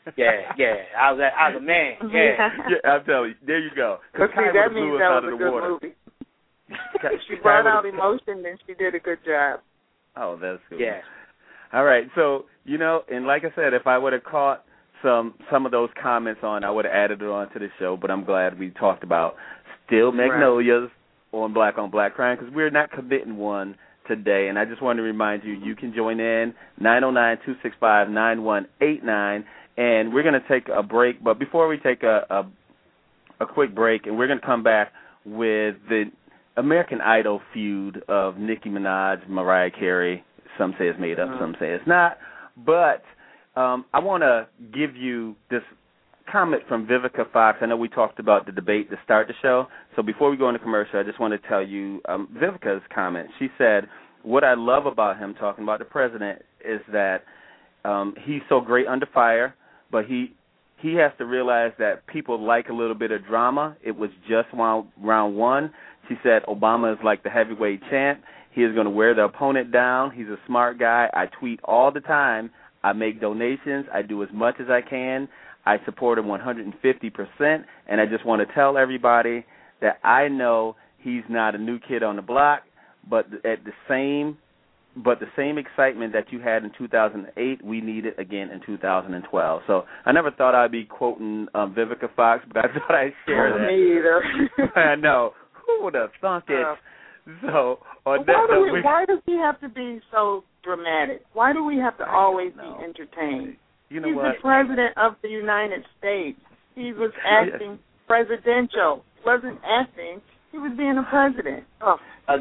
I was a man. Yeah, I'm telling you. There you go. Because that means that was a good movie. She brought out emotion, and she did a good job. Oh, that's good. Yeah. All right, so and like I said, if I would have caught some of those comments on, I would have added it on to the show. But I'm glad we talked about Steel Magnolias on Black Crime, because we're not committing one today, and I just want to remind you, you can join in 909-265-9189, and we're going to take a break. But before we take a quick break, and we're going to come back with the American Idol feud of Nicki Minaj, Mariah Carey. Some say it's made up, some say it's not. But I want to give you this comment from Vivica Fox. I know we talked about the debate to start the show. So before we go into commercial, I just want to tell you Vivica's comment. She said, what I love about him talking about the president is that he's so great under fire, but he has to realize that people like a little bit of drama. It was just round one. She said Obama is like the heavyweight champ. He is going to wear the opponent down. He's a smart guy. I tweet all the time. I make donations. I do as much as I can. I support him 150%, and I just want to tell everybody that I know he's not a new kid on the block, but the same excitement that you had in 2008, we need it again in 2012. So I never thought I'd be quoting Vivica Fox, but I thought I'd share that. Me either. I know. Who would have thunk it? So on why does he have to be so dramatic? Why do we have to always be entertained? You know He's what? the president of the United States. He was acting presidential. He wasn't acting. He was being a president. Oh.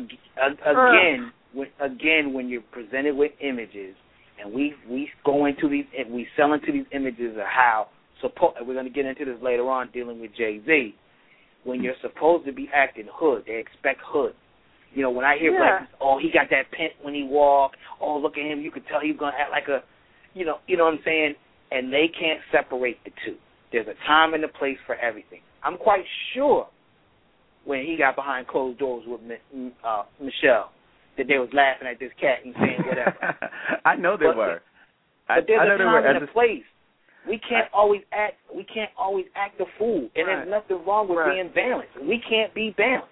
Again, when you're presented with images, and we go into these, and we sell into these images of how we're going to get into this later on, dealing with Jay-Z. When you're supposed to be acting hood, they expect hood. You know, when I hear black people, he got that pimp when he walked. Oh, look at him. You could tell he's going to act like a, you know what I'm saying? And they can't separate the two. There's a time and a place for everything. I'm quite sure when he got behind closed doors with Michelle that they was laughing at this cat and saying whatever. I know they were. But there's a time and a place. We can't always act the fool, and there's nothing wrong with being balanced. We can't be balanced.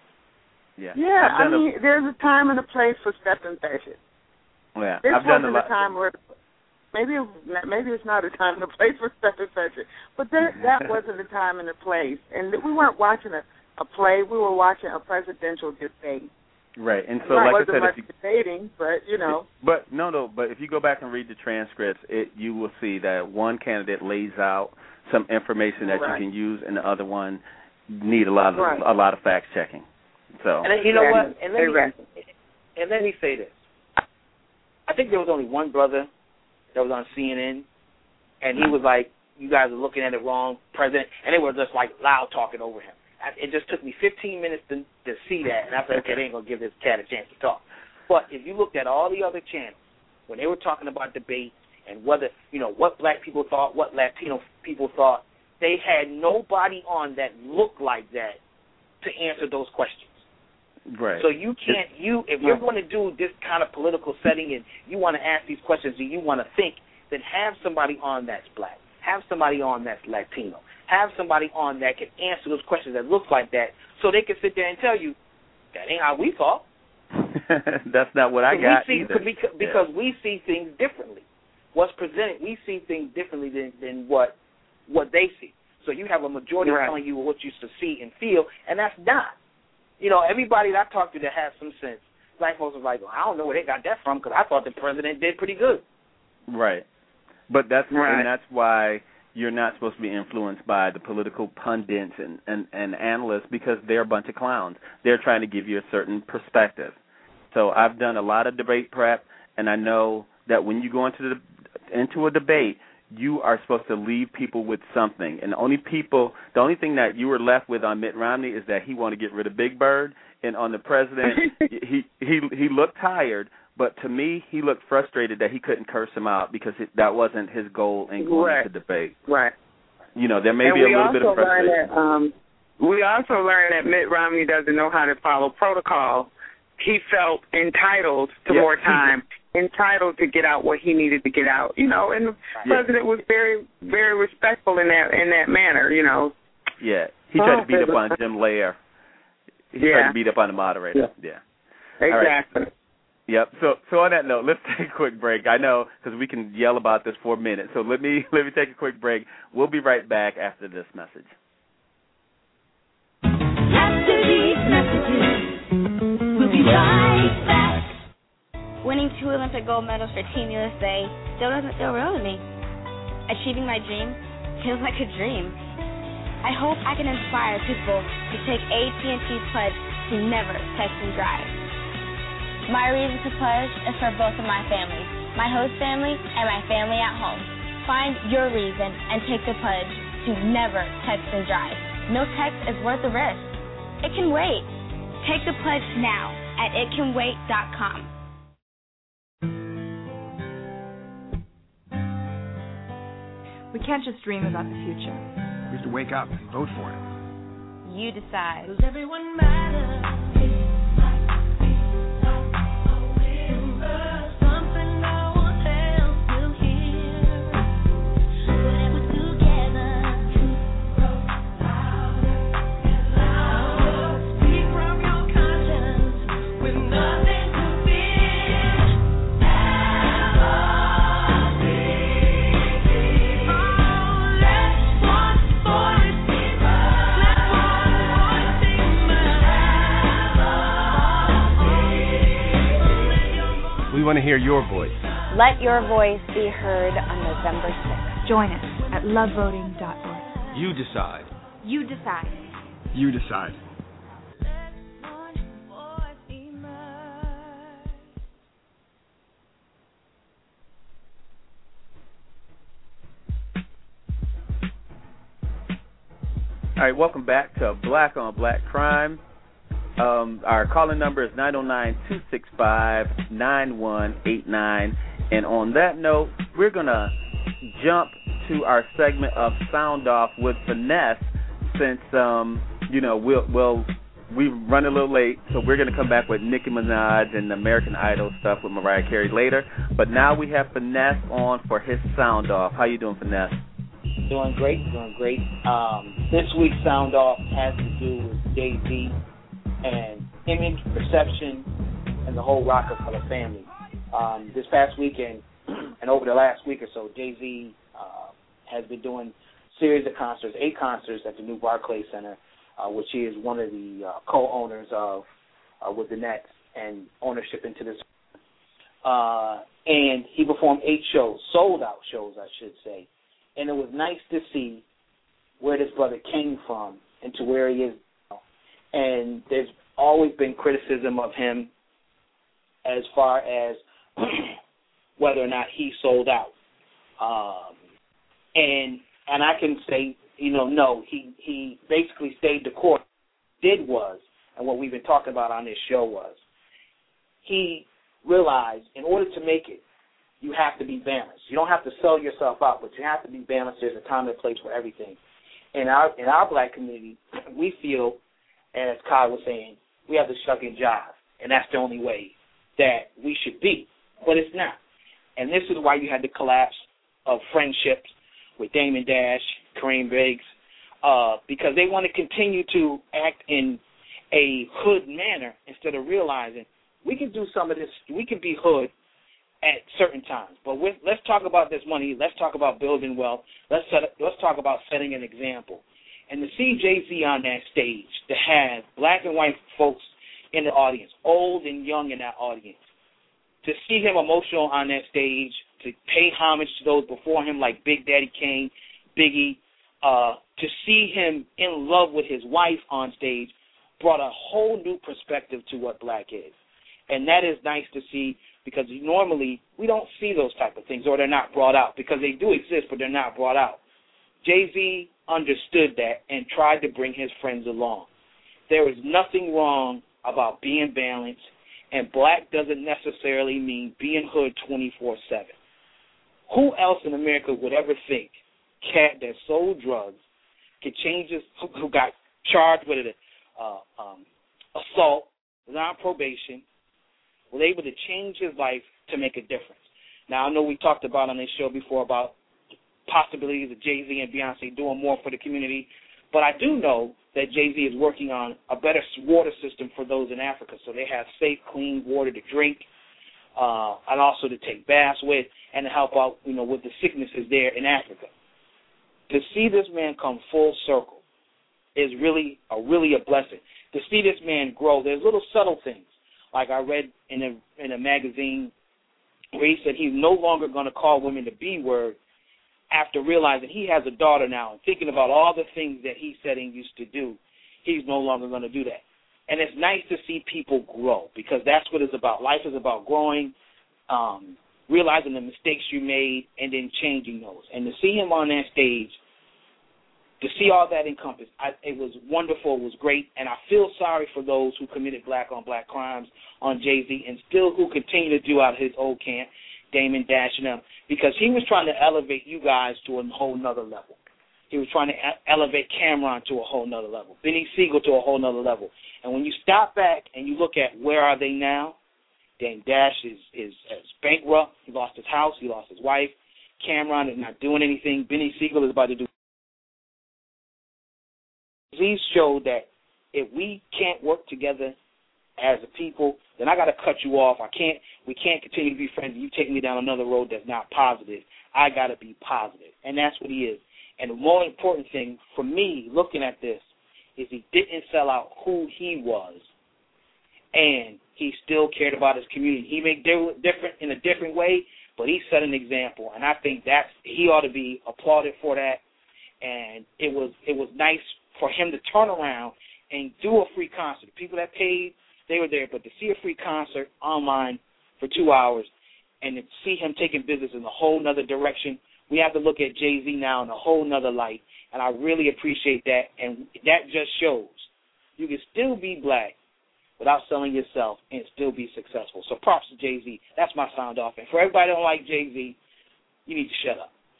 I mean, there's a time and a place for step and fashion. Yeah, this I've done a lot. Time where maybe it's not a time and a place for step and fashion, but that wasn't a time and a place, and we weren't watching a play. We were watching a presidential debate. Right, and so like I said, much debating, but you know. But but if you go back and read the transcripts, you will see that one candidate lays out some information that you can use, and the other one need a lot of fact checking. So, and you know what? And let me say this. I think there was only one brother that was on CNN, and he was like, "You guys are looking at it wrong, President," and they were just like loud talking over him. It just took me 15 minutes to see that, and I said, okay, they ain't going to give this cat a chance to talk. But if you looked at all the other channels, when they were talking about debate and whether, what black people thought, what Latino people thought, they had nobody on that looked like that to answer those questions. Right. So you can't, if you're going to do this kind of political setting and you want to ask these questions and you want to think, then have somebody on that's black. Have somebody on that's Latino. Have somebody on that can answer those questions that looks like that, so they can sit there and tell you, that ain't how we thought. That's not what I got either. Because we see things differently. What's presented, we see things differently than what they see. So you have a majority telling you what you see and feel, and that's not. Everybody that I talk to that has some sense, black folks are like, well, I don't know where they got that from because I thought the president did pretty good. Right. But that's and that's why you're not supposed to be influenced by the political pundits and analysts, because they're a bunch of clowns. They're trying to give you a certain perspective. So I've done a lot of debate prep, and I know that when you go into a debate, you are supposed to leave people with something. And the only thing that you were left with on Mitt Romney is that he wanted to get rid of Big Bird. And on the president, he looked tired. But to me, he looked frustrated that he couldn't curse him out because that wasn't his goal in going to debate. Right. There may be a little bit of frustration. We also learned that Mitt Romney doesn't know how to follow protocol. He felt entitled to more time, entitled to get out what he needed to get out. And the president was very, very respectful in that manner. Yeah, he tried to beat up on Jim Lair. He tried to beat up on the moderator. Yeah. Exactly. Right. Yep. So on that note, let's take a quick break. I know because we can yell about this for a minute. So let me take a quick break. We'll be right back after this message. After these messages, we'll be right back. Winning 2 Olympic gold medals for Team USA still doesn't feel real to me. Achieving my dream feels like a dream. I hope I can inspire people to take AT&T's pledge to never text and drive. My reason to pledge is for both of my families, my host family and my family at home. Find your reason and take the pledge to never text and drive. No text is worth the risk. It can wait. Take the pledge now at itcanwait.com. We can't just dream about the future. We have to wake up and vote for it. You decide. Does everyone matter? We want to hear your voice. Let your voice be heard on November 6th. Join us at lovevoting.org. You decide. You decide. You decide. All right, welcome back to Black on Black Crime. Our calling number is 909-265-9189. And on that note, we're going to jump to our segment of Sound Off with Finesse since, we've run a little late, so we're going to come back with Nicki Minaj and American Idol stuff with Mariah Carey later. But now we have Finesse on for his Sound Off. How you doing, Finesse? Doing great. This week's Sound Off has to do with Jay-Z and image, perception, and the whole Rockefeller family. This past weekend, and over the last week or so, Jay-Z has been doing series of concerts, 8 concerts at the new Barclays Center, which he is one of the co-owners of with the Nets and ownership into this. And he performed 8 shows, sold-out shows, I should say. And it was nice to see where this brother came from and to where he is now. And there's always been criticism of him as far as whether or not he sold out. And I can say, no, he basically stayed the course. And what we've been talking about on this show was, he realized in order to make it, you have to be balanced. You don't have to sell yourself out, but you have to be balanced. There's a time and place for everything. In our black community, we feel, and as Kyle was saying, we have to shuck and jive, and that's the only way that we should be. But it's not. And this is why you had the collapse of friendships with Damon Dash, Kareem Biggs, because they want to continue to act in a hood manner instead of realizing we can do some of this. We can be hood at certain times. But let's talk about this money. Let's talk about building wealth. Let's talk about setting an example. And to see Jay-Z on that stage, to have black and white folks in the audience, old and young in that audience, to see him emotional on that stage, to pay homage to those before him like Big Daddy Kane, Biggie, to see him in love with his wife on stage brought a whole new perspective to what black is. And that is nice to see, because normally we don't see those type of things, or they're not brought out, because they do exist, but they're not brought out. Jay-Z understood that and tried to bring his friends along. There is nothing wrong about being balanced, and black doesn't necessarily mean being hood 24/7. Who else in America would ever think cat that sold drugs could change his, who got charged with assault, was on probation, was able to change his life to make a difference? Now, I know we talked about on this show before about possibilities of Jay-Z and Beyonce doing more for the community, but I do know that Jay-Z is working on a better water system for those in Africa, so they have safe, clean water to drink, and also to take baths with, and to help out, with the sicknesses there in Africa. To see this man come full circle is really a blessing. To see this man grow, there's little subtle things, like I read in a magazine where he said he's no longer going to call women the B word after realizing he has a daughter now and thinking about all the things that he said he used to do. He's no longer going to do that. And it's nice to see people grow because that's what it's about. Life is about growing, realizing the mistakes you made, and then changing those. And to see him on that stage, to see all that encompassed, it was wonderful, it was great, and I feel sorry for those who committed black-on-black crimes on Jay-Z and still who continue to do out his old camp, Damon Dash and them, because he was trying to elevate you guys to a whole nother level. He was trying to elevate Cameron to a whole nother level, Benny Siegel to a whole nother level. And when you stop back and you look at where are they now, Dame Dash is bankrupt. He lost his house. He lost his wife. Cameron is not doing anything. Benny Siegel is about to do. These show that if we can't work together as a people, then I got to cut you off. We can't continue to be friends. You take me down another road that's not positive. I got to be positive, and that's what he is. And the more important thing for me, looking at this, is he didn't sell out who he was, and he still cared about his community. He may do it different in a different way, but he set an example, and I think he ought to be applauded for that. And it was nice for him to turn around and do a free concert. The people that paid, they were there, but to see a free concert online for 2 hours and to see him taking business in a whole nother direction, we have to look at Jay-Z now in a whole nother light, and I really appreciate that, and that just shows you can still be black without selling yourself and still be successful. So props to Jay-Z. That's my sound off. And for everybody that don't like Jay-Z, you need to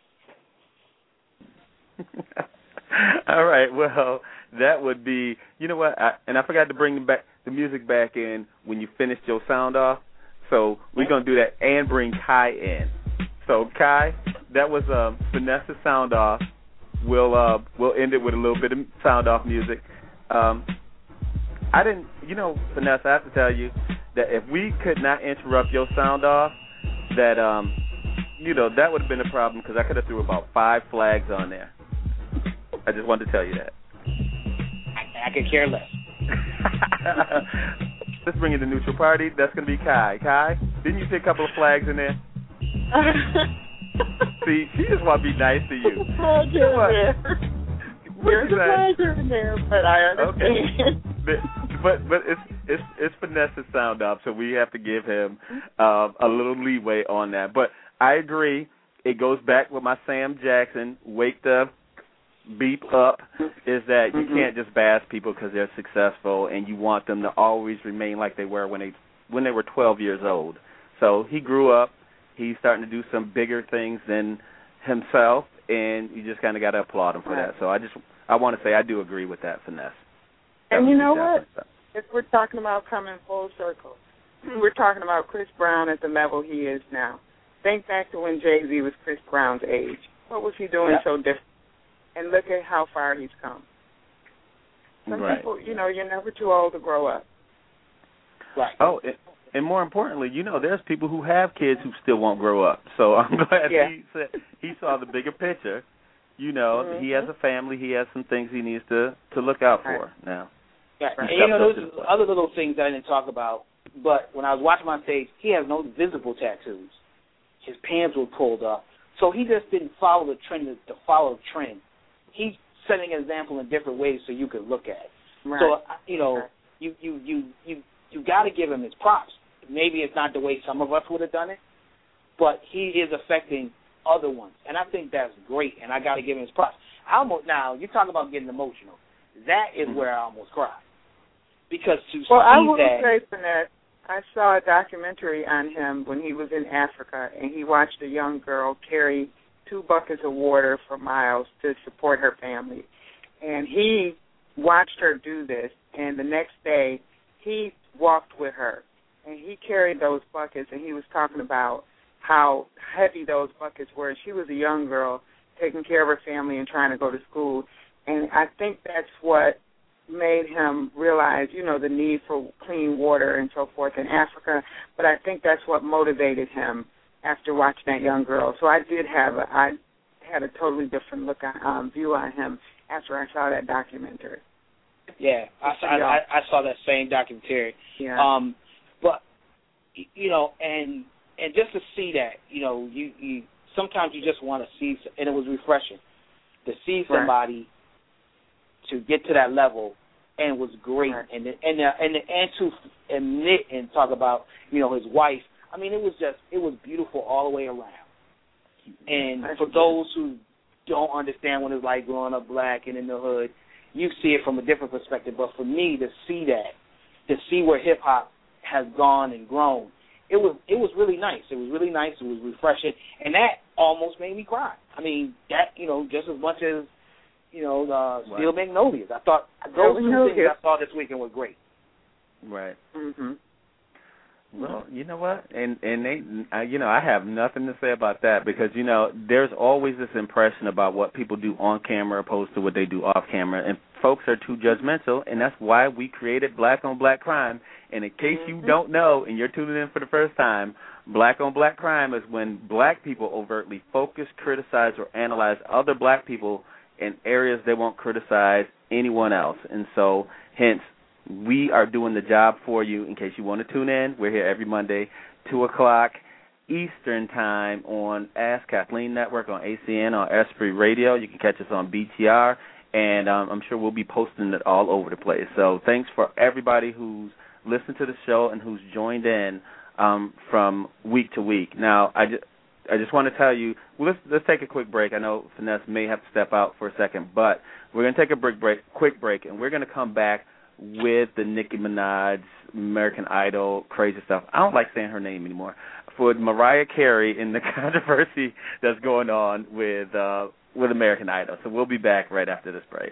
shut up. All right, well, that would be, you know what, I forgot to bring the music back in when you finished your sound off, so we're going to do that and bring Kai in. So, Kai, that was Finesse's sound off. We'll end it with a little bit of sound off music. Finesse, I have to tell you that if we could not interrupt your sound off, that, that would have been a problem because I could have threw about 5 flags on there. I just wanted to tell you that. I could care less. Let's bring in the neutral party. That's going to be Kai. Kai, didn't you see a couple of flags in there? See, she just want to be nice to you. There's a flag in there, but I understand. Okay. But it's Finesse's sound off, so we have to give him a little leeway on that. But I agree. It goes back with my Sam Jackson, wake the beep up, is that you can't just bash people because they're successful, and you want them to always remain like they were when they were 12 years old. So he grew up. He's starting to do some bigger things than himself, and you just kind of got to applaud him for that. So I want to say I do agree with that, Finesse. And you know what? If we're talking about coming full circle, we're talking about Chris Brown at the level he is now. Think back to when Jay-Z was Chris Brown's age. What was he doing so different? And look at how far he's come. Some people, you're never too old to grow up. Right. Oh, and more importantly, there's people who have kids who still won't grow up. So I'm glad he saw the bigger picture. He has a family. He has some things he needs to look out for now. Yeah. And those other little things that I didn't talk about, but when I was watching my stage, he has no visible tattoos. His pants were pulled up. So he just didn't follow the trend to follow the trend. He's setting an example in different ways so you can look at it. Right. So, you got to give him his props. Maybe it's not the way some of us would have done it, but he is affecting other ones. And I think that's great, and I got to give him his props. Now, you talk about getting emotional. That is where I almost cried. Because I will say, Finesse, I saw a documentary on him when he was in Africa, and he watched a young girl carry 2 buckets of water for miles to support her family. And he watched her do this, and the next day he walked with her, and he carried those buckets, and he was talking about how heavy those buckets were. She was a young girl taking care of her family and trying to go to school, and I think that's what made him realize, the need for clean water and so forth in Africa. But I think that's what motivated him after watching that young girl. So I had a totally different view on him after I saw that documentary. Yeah, I saw that same documentary. Yeah. But you know, and just to see that, you know, you sometimes you just want to see, and it was refreshing to see somebody to get to that level, and was great, and to admit and talk about, you know, his wife. I mean, it was beautiful all the way around. And for those who don't understand what it's like growing up black and in the hood, you see it from a different perspective. But for me to see that, to see where hip hop has gone and grown, it was really nice. It was really nice. It was refreshing, and that almost made me cry. I mean, that, you know, just as much as, you know, Steel Magnolias. I thought those two things I saw this weekend were great. Right. Mm-hmm. Well, you know what, and they, you know, I have nothing to say about that, because, you know, there's always this impression about what people do on camera opposed to what they do off camera, and folks are too judgmental, and that's why we created Black on Black Crime. And in case you don't know, and you're tuning in for the first time, Black on Black Crime is when black people overtly focus, criticize, or analyze other black people in areas they won't criticize anyone else. And so, hence, we are doing the job for you. In case you want to tune in, we're here every Monday, 2 o'clock Eastern Time on Ask Kathleen Network, on ACN, on Esprit Radio. You can catch us on BTR, and I'm sure we'll be posting it all over the place. So thanks for everybody who's listened to the show and who's joined in from week to week. Now, I just want to tell you, let's take a quick break. I know Finesse may have to step out for a second, but we're going to take a quick break, and we're going to come back with the Nicki Minaj, American Idol, crazy stuff. I don't like saying her name anymore. For Mariah Carey and the controversy that's going on with American Idol. So we'll be back right after this break.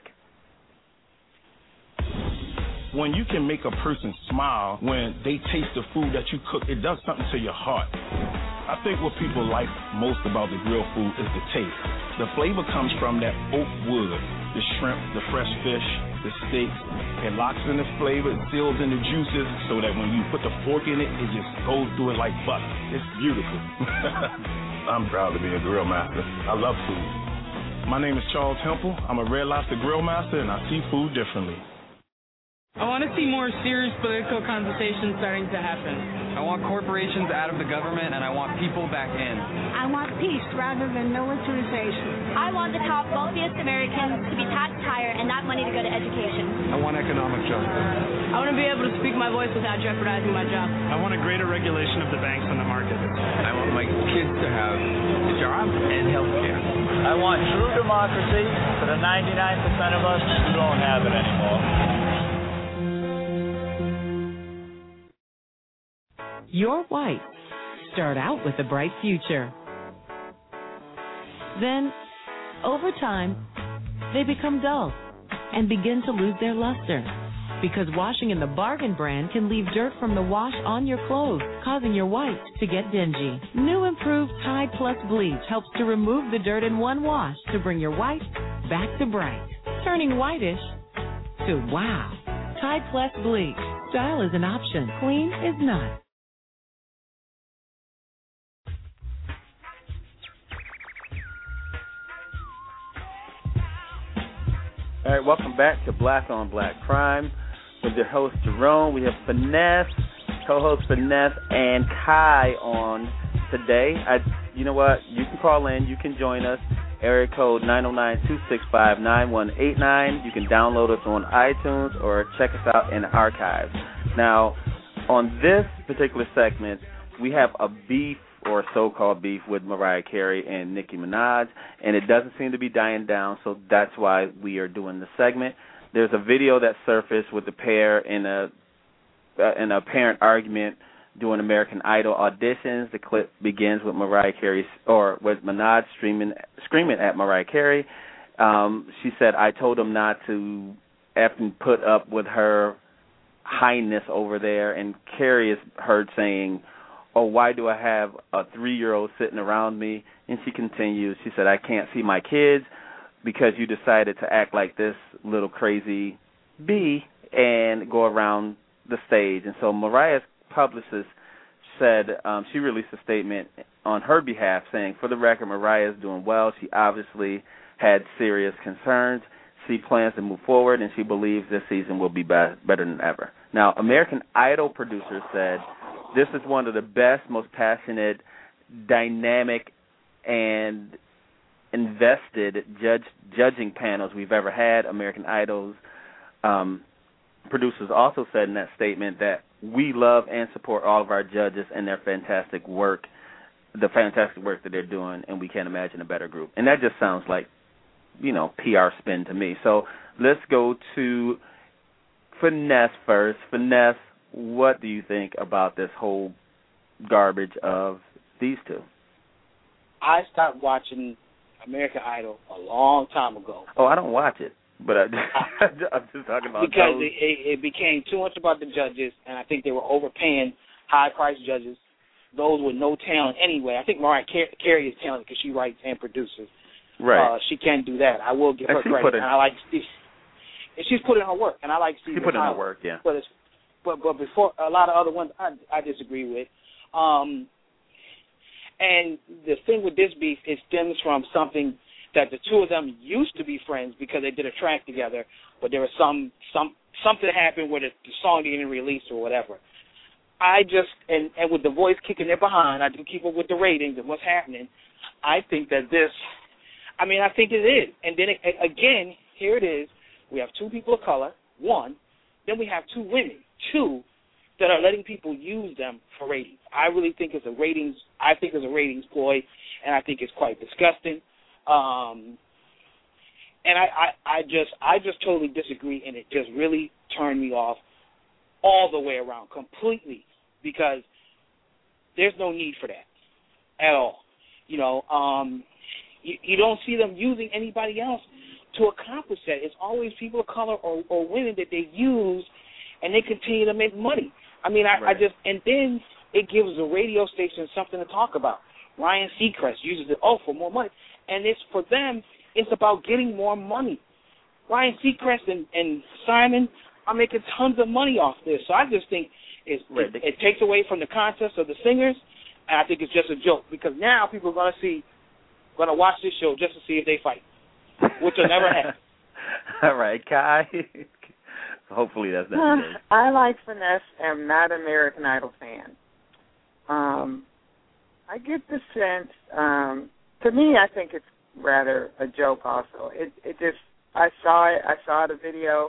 When you can make a person smile when they taste the food that you cook, it does something to your heart. I think what people like most about the grill food is the taste. The flavor comes from that oak wood, the shrimp, the fresh fish, the steak. It locks in the flavor, it seals in the juices, so that when you put the fork in it, it just goes through it like butter. It's beautiful. I'm proud to be a grill master. I love food. My name is Charles Hempel. I'm a Red Lobster grill master, and I see food differently. I want to see more serious political conversations starting to happen. I want corporations out of the government, and I want people back in. I want peace rather than militarization. I want the top wealthiest Americans to be taxed higher and that money to go to education. I want economic justice. I want to be able to speak my voice without jeopardizing my job. I want a greater regulation of the banks and the market. I want my kids to have a job and health care. I want true democracy for the 99% of us who don't have it anymore. Your whites start out with a bright future. Then, over time, they become dull and begin to lose their luster, because washing in the Bargain brand can leave dirt from the wash on your clothes, causing your whites to get dingy. New improved Tide Plus Bleach helps to remove the dirt in one wash to bring your whites back to bright, turning whitish to wow. Tide Plus Bleach. Style is an option. Clean is not. All right, welcome back to Black on Black Crime with your host, Jerome. We have Finesse, co-host Finesse, and Kai on today. You know what? You can call in. You can join us. Area code 909-265-9189. You can download us on iTunes or check us out in the archives. Now, on this particular segment, we have a beef, or so-called beef, with Mariah Carey and Nicki Minaj, and it doesn't seem to be dying down, so that's why we are doing the segment. There's a video that surfaced with the pair in a apparent argument during American Idol auditions. The clip begins with with Minaj screaming at Mariah Carey. She said, "I told him not to effing put up with her highness over there," and Carey is heard saying, "Oh, why do I have a 3-year-old sitting around me?" And she continues, she said, "I can't see my kids because you decided to act like this little crazy bee and go around the stage." And so Mariah's publicist said she released a statement on her behalf saying, "For the record, Mariah is doing well. She obviously had serious concerns. She plans to move forward, and she believes this season will be better than ever." Now, American Idol producers said This is one of the best, most passionate, dynamic, and invested judging panels we've ever had. American Idol's producers also said in that statement that we love and support all of our judges and their fantastic work, the fantastic work that they're doing, and we can't imagine a better group. And that just sounds like, PR spin to me. So let's go to Finesse first. Finesse, what do you think about this whole garbage of these two? I stopped watching American Idol a long time ago. Oh, I don't watch it, but I'm just talking about because it became too much about the judges, and I think they were overpaying high-priced judges, those with no talent anyway. I think Mariah Carey is talented because she writes and produces. Right. She can do that. I will give her credit, and I like Steve. And she's put in her work, and I like Steve. She put in her work, yeah. But before a lot of other ones, I disagree with. And the thing with this beef, it stems from something that the two of them used to be friends because they did a track together, but there was something happened where the song didn't release or whatever. I just and with the Voice kicking their behind, I do keep up with the ratings and what's happening. I think that I think it is. And then again, here it is. We have two people of color, one. Then we have two women, two, that are letting people use them for ratings. I really think it's a ratings ploy, and I think it's quite disgusting. And I just totally disagree, and it just really turned me off all the way around completely because there's no need for that at all. You don't see them using anybody else to accomplish that. It's always people of color or women that they use, and they continue to make money. Right. And then it gives the radio station something to talk about. Ryan Seacrest uses it, for more money. And for them, it's about getting more money. Ryan Seacrest and Simon are making tons of money off this. So I just think it takes away from the contest of the singers, and I think it's just a joke because now people are going to watch this show just to see if they fight, which will never happen. All right, Kai. Hopefully that's not the case. I like Finesse. I'm not an American Idol fan. I get the sense, to me, I think it's rather a joke also. I saw the video.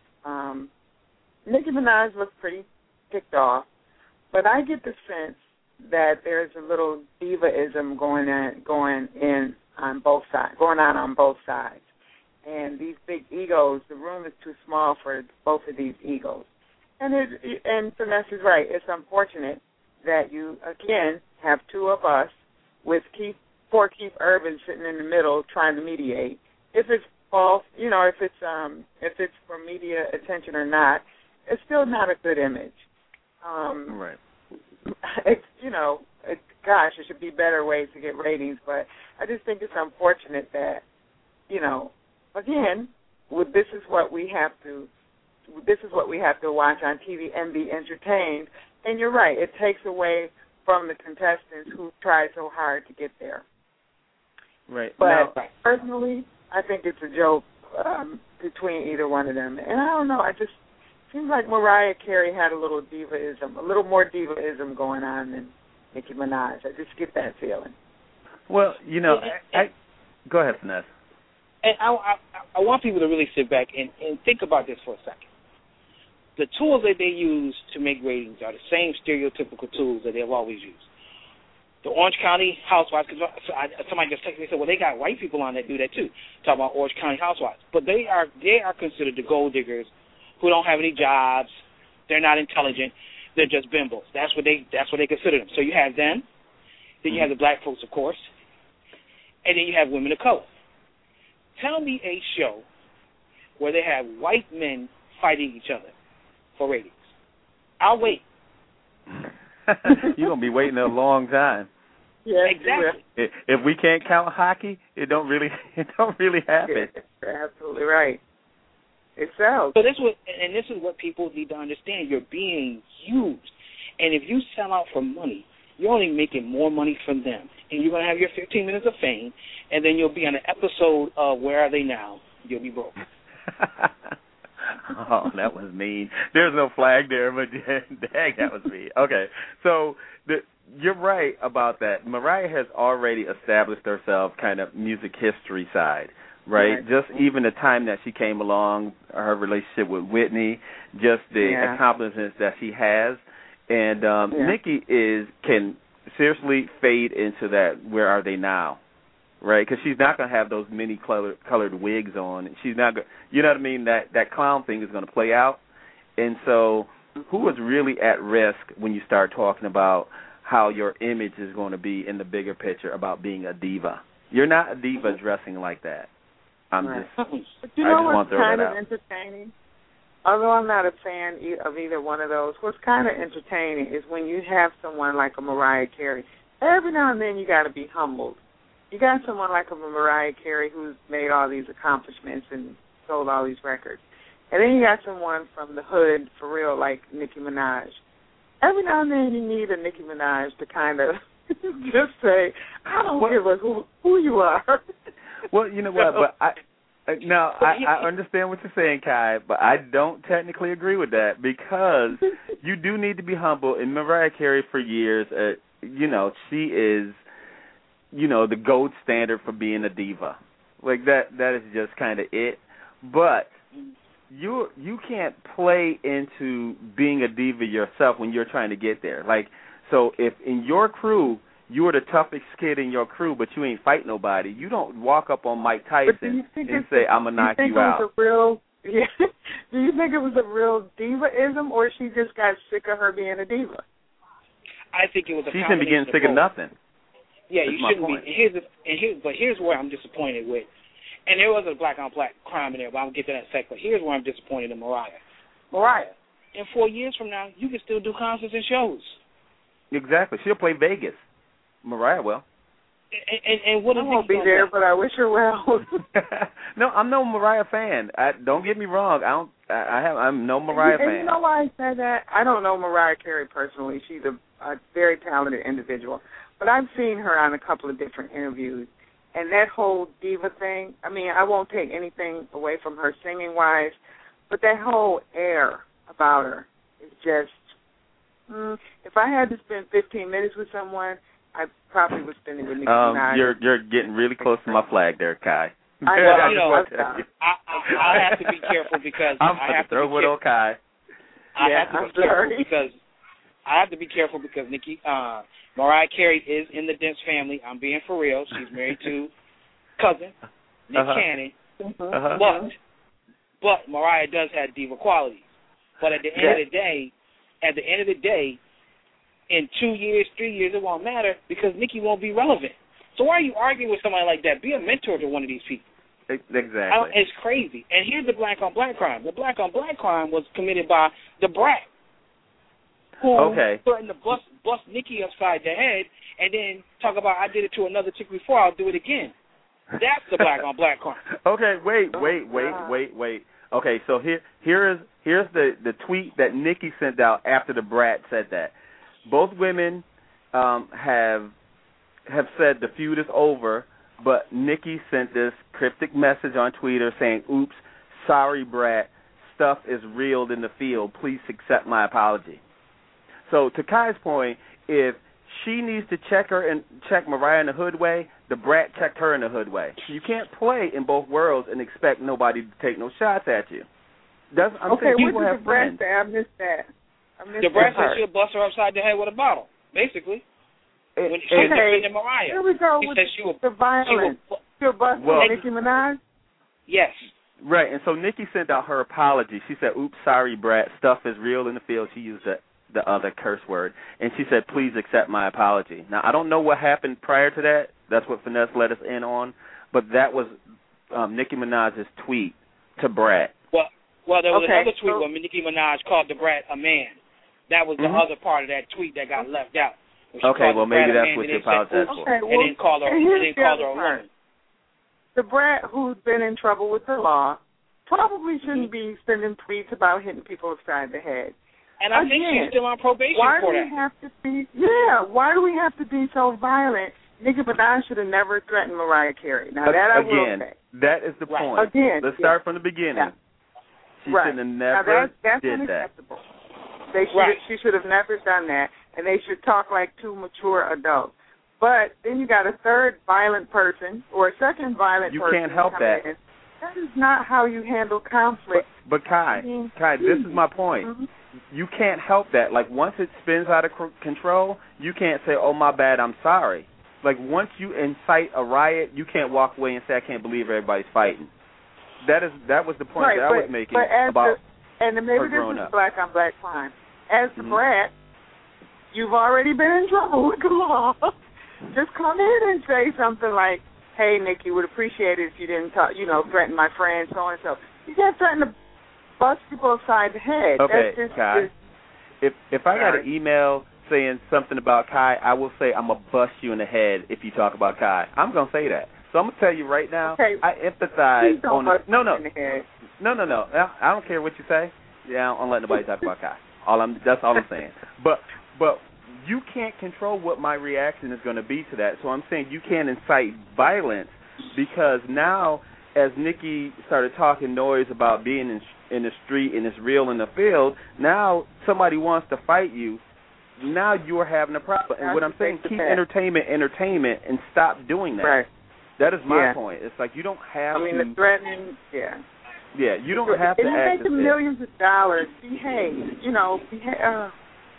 Nicki Minaj looked pretty ticked off, but I get the sense that there's a little divaism going on both sides. And these big egos, the room is too small for both of these egos. And Finesse is right. It's unfortunate that you, again, have two of us with poor Keith Urban sitting in the middle trying to mediate. If it's false, if it's for media attention or not, it's still not a good image. Right. There should be better ways to get ratings, but I just think it's unfortunate that, again, this is what we have to watch on TV and be entertained. And you're right, it takes away from the contestants who tried so hard to get there. Right. But personally, I think it's a joke between either one of them. And I don't know, it just seems like Mariah Carey had a little more divaism going on than Nicki Minaj. I just get that feeling. Well, go ahead, Finesse. And I want people to really sit back and think about this for a second. The tools that they use to make ratings are the same stereotypical tools that they've always used. The Orange County Housewives, because somebody just texted me and said, well, they got white people on that do that too, talking about Orange County Housewives. But they are considered the gold diggers who don't have any jobs. They're not intelligent. They're just bimbos. That's what they consider them. So you have them. Then you have the black folks, of course. And then you have women of color. Tell me a show where they have white men fighting each other for ratings. I'll wait. You're going to be waiting a long time. Yeah, exactly. If we can't count hockey, it don't really happen. You're absolutely right. It sounds. So this is what people need to understand. You're being used. And if you sell out for money, you're only making more money from them. And you're going to have your 15 minutes of fame, and then you'll be on an episode of Where Are They Now? You'll be broke. Oh, that was mean. There's no flag there, but dang, that was mean. Okay, so you're right about that. Mariah has already established herself kind of music history side, right? Just even the time that she came along, her relationship with Whitney, just the accomplishments that she has. And Nicki can seriously fade into that Where Are They Now, right? Because she's not going to have those many colored wigs on. She's not going, you know what I mean? That clown thing is going to play out. And so who is really at risk when you start talking about how your image is going to be in the bigger picture about being a diva? You're not a diva dressing like that. But you know what's kind of entertaining? Although I'm not a fan of either one of those, what's kind of entertaining is when you have someone like a Mariah Carey. Every now and then you got to be humbled. You got someone like a Mariah Carey who's made all these accomplishments and sold all these records. And then you got someone from the hood, for real, like Nicki Minaj. Every now and then you need a Nicki Minaj to kind of just say, I don't give a who you are. Well, you know what, but I understand what you're saying, Kai, but I don't technically agree with that because you do need to be humble. And Mariah Carey for years, she is, the gold standard for being a diva. Like that is just kind of it. But you can't play into being a diva yourself when you're trying to get there. Like, so if in your crew you were the toughest kid in your crew, but you ain't fight nobody, you don't walk up on Mike Tyson and say, I'm going to knock you out. Do you think it was a real diva-ism, or she just got sick of her being a diva? I think it was a She shouldn't be getting sick of nothing. Yeah, you shouldn't be. But here's where I'm disappointed with. And there was a black-on-black crime in there, but I'll get to that in a second. But here's where I'm disappointed in Mariah. Mariah, in 4 years from now, you can still do concerts and shows. Exactly. She'll play Vegas. Mariah will. And what I won't be there, but I wish her well. No, I'm no Mariah fan. Don't get me wrong. I'm no Mariah fan. You know why I said that? I don't know Mariah Carey personally. She's a very talented individual, but I've seen her on a couple of different interviews, and that whole diva thing. I mean, I won't take anything away from her singing wise, but that whole air about her is just. If I had to spend 15 minutes with someone, I probably would spend it with Nicki Minaj. You're getting really close to my flag there, Kai. I have to be careful because I have to be careful because Mariah Carey is in the Dent's family. I'm being for real. She's married to cousin Nick Cannon, but Mariah does have diva qualities. But at the end of the day, in 2 years, 3 years, it won't matter because Nicki won't be relevant. So why are you arguing with somebody like that? Be a mentor to one of these people. Exactly. It's crazy. And here's the black-on-black crime. The black-on-black crime was committed by the Brat, who threatened to bust Nicki upside the head and then talk about, I did it to another chick before, I'll do it again. That's the black-on-black crime. Okay, wait. Okay, so here's the tweet that Nicki sent out after the Brat said that. Both women have said the feud is over, but Nicki sent this cryptic message on Twitter saying, "Oops, sorry, Brat. Stuff is real in the field. Please accept my apology." So to Kai's point, if she needs to check Mariah in the hood way, the Brat checked her in the hood way. You can't play in both worlds and expect nobody to take no shots at you. I'm saying people have friends. I missed that. The Brat said she'll bust her upside the head with a bottle, basically. When she was defending Mariah. Here we go with the violence. She'll bust Nicki Minaj? Yes. Right, and so Nicki sent out her apology. She said, "Oops, sorry, Brat. Stuff is real in the field." She used the other curse word. And she said, "Please accept my apology." Now, I don't know what happened prior to that. That's what Finesse let us in on. But that was Nicki Minaj's tweet to Brat. Well, there was another tweet where Nicki Minaj called the Brat a man. That was the other part of that tweet that got left out. Okay, well, maybe that's what you apologize for. And then called her a woman. The Brat, who's been in trouble with the law, probably shouldn't be sending tweets about hitting people upside the head. And I think she's still on probation for that. Why do we have to be so violent? Nicki Minaj should have never threatened Mariah Carey. Now, that I will say. That is the point. Let's start from the beginning. Yeah. She should have never did unacceptable. She should have never done that, and they should talk like two mature adults. But then you got a third violent person or a second violent person. You can't help that. That is not how you handle conflict. But Kai, this is my point. Mm-hmm. You can't help that. Like, once it spins out of control, you can't say, oh, my bad, I'm sorry. Like, once you incite a riot, you can't walk away and say, I can't believe everybody's fighting. That was the point that I was making about and maybe this is black on black crime. As the brat, you've already been in trouble with the law. Just come in and say something like, hey, Nikki, would appreciate it if you didn't threaten my friend, so and so. You can't threaten to bust people upside the head. Okay, Kai. If I got an email saying something about Kai, I will say I'm going to bust you in the head if you talk about Kai. I'm going to say that. So I'm going to tell you right now, I empathize on the head. No. I don't care what you say. Yeah, I don't let nobody talk about Kai. That's all I'm saying. But you can't control what my reaction is going to be to that. So I'm saying you can't incite violence, because now, as Nikki started talking noise about being in the street and it's real in the field, now somebody wants to fight you. Now you're having a problem. And what I'm saying, keep entertainment, and stop doing that. Right. That is my point. It's like you don't have to. the threatening, Yeah, you don't have to act. You're making millions of dollars. Behave. Behave.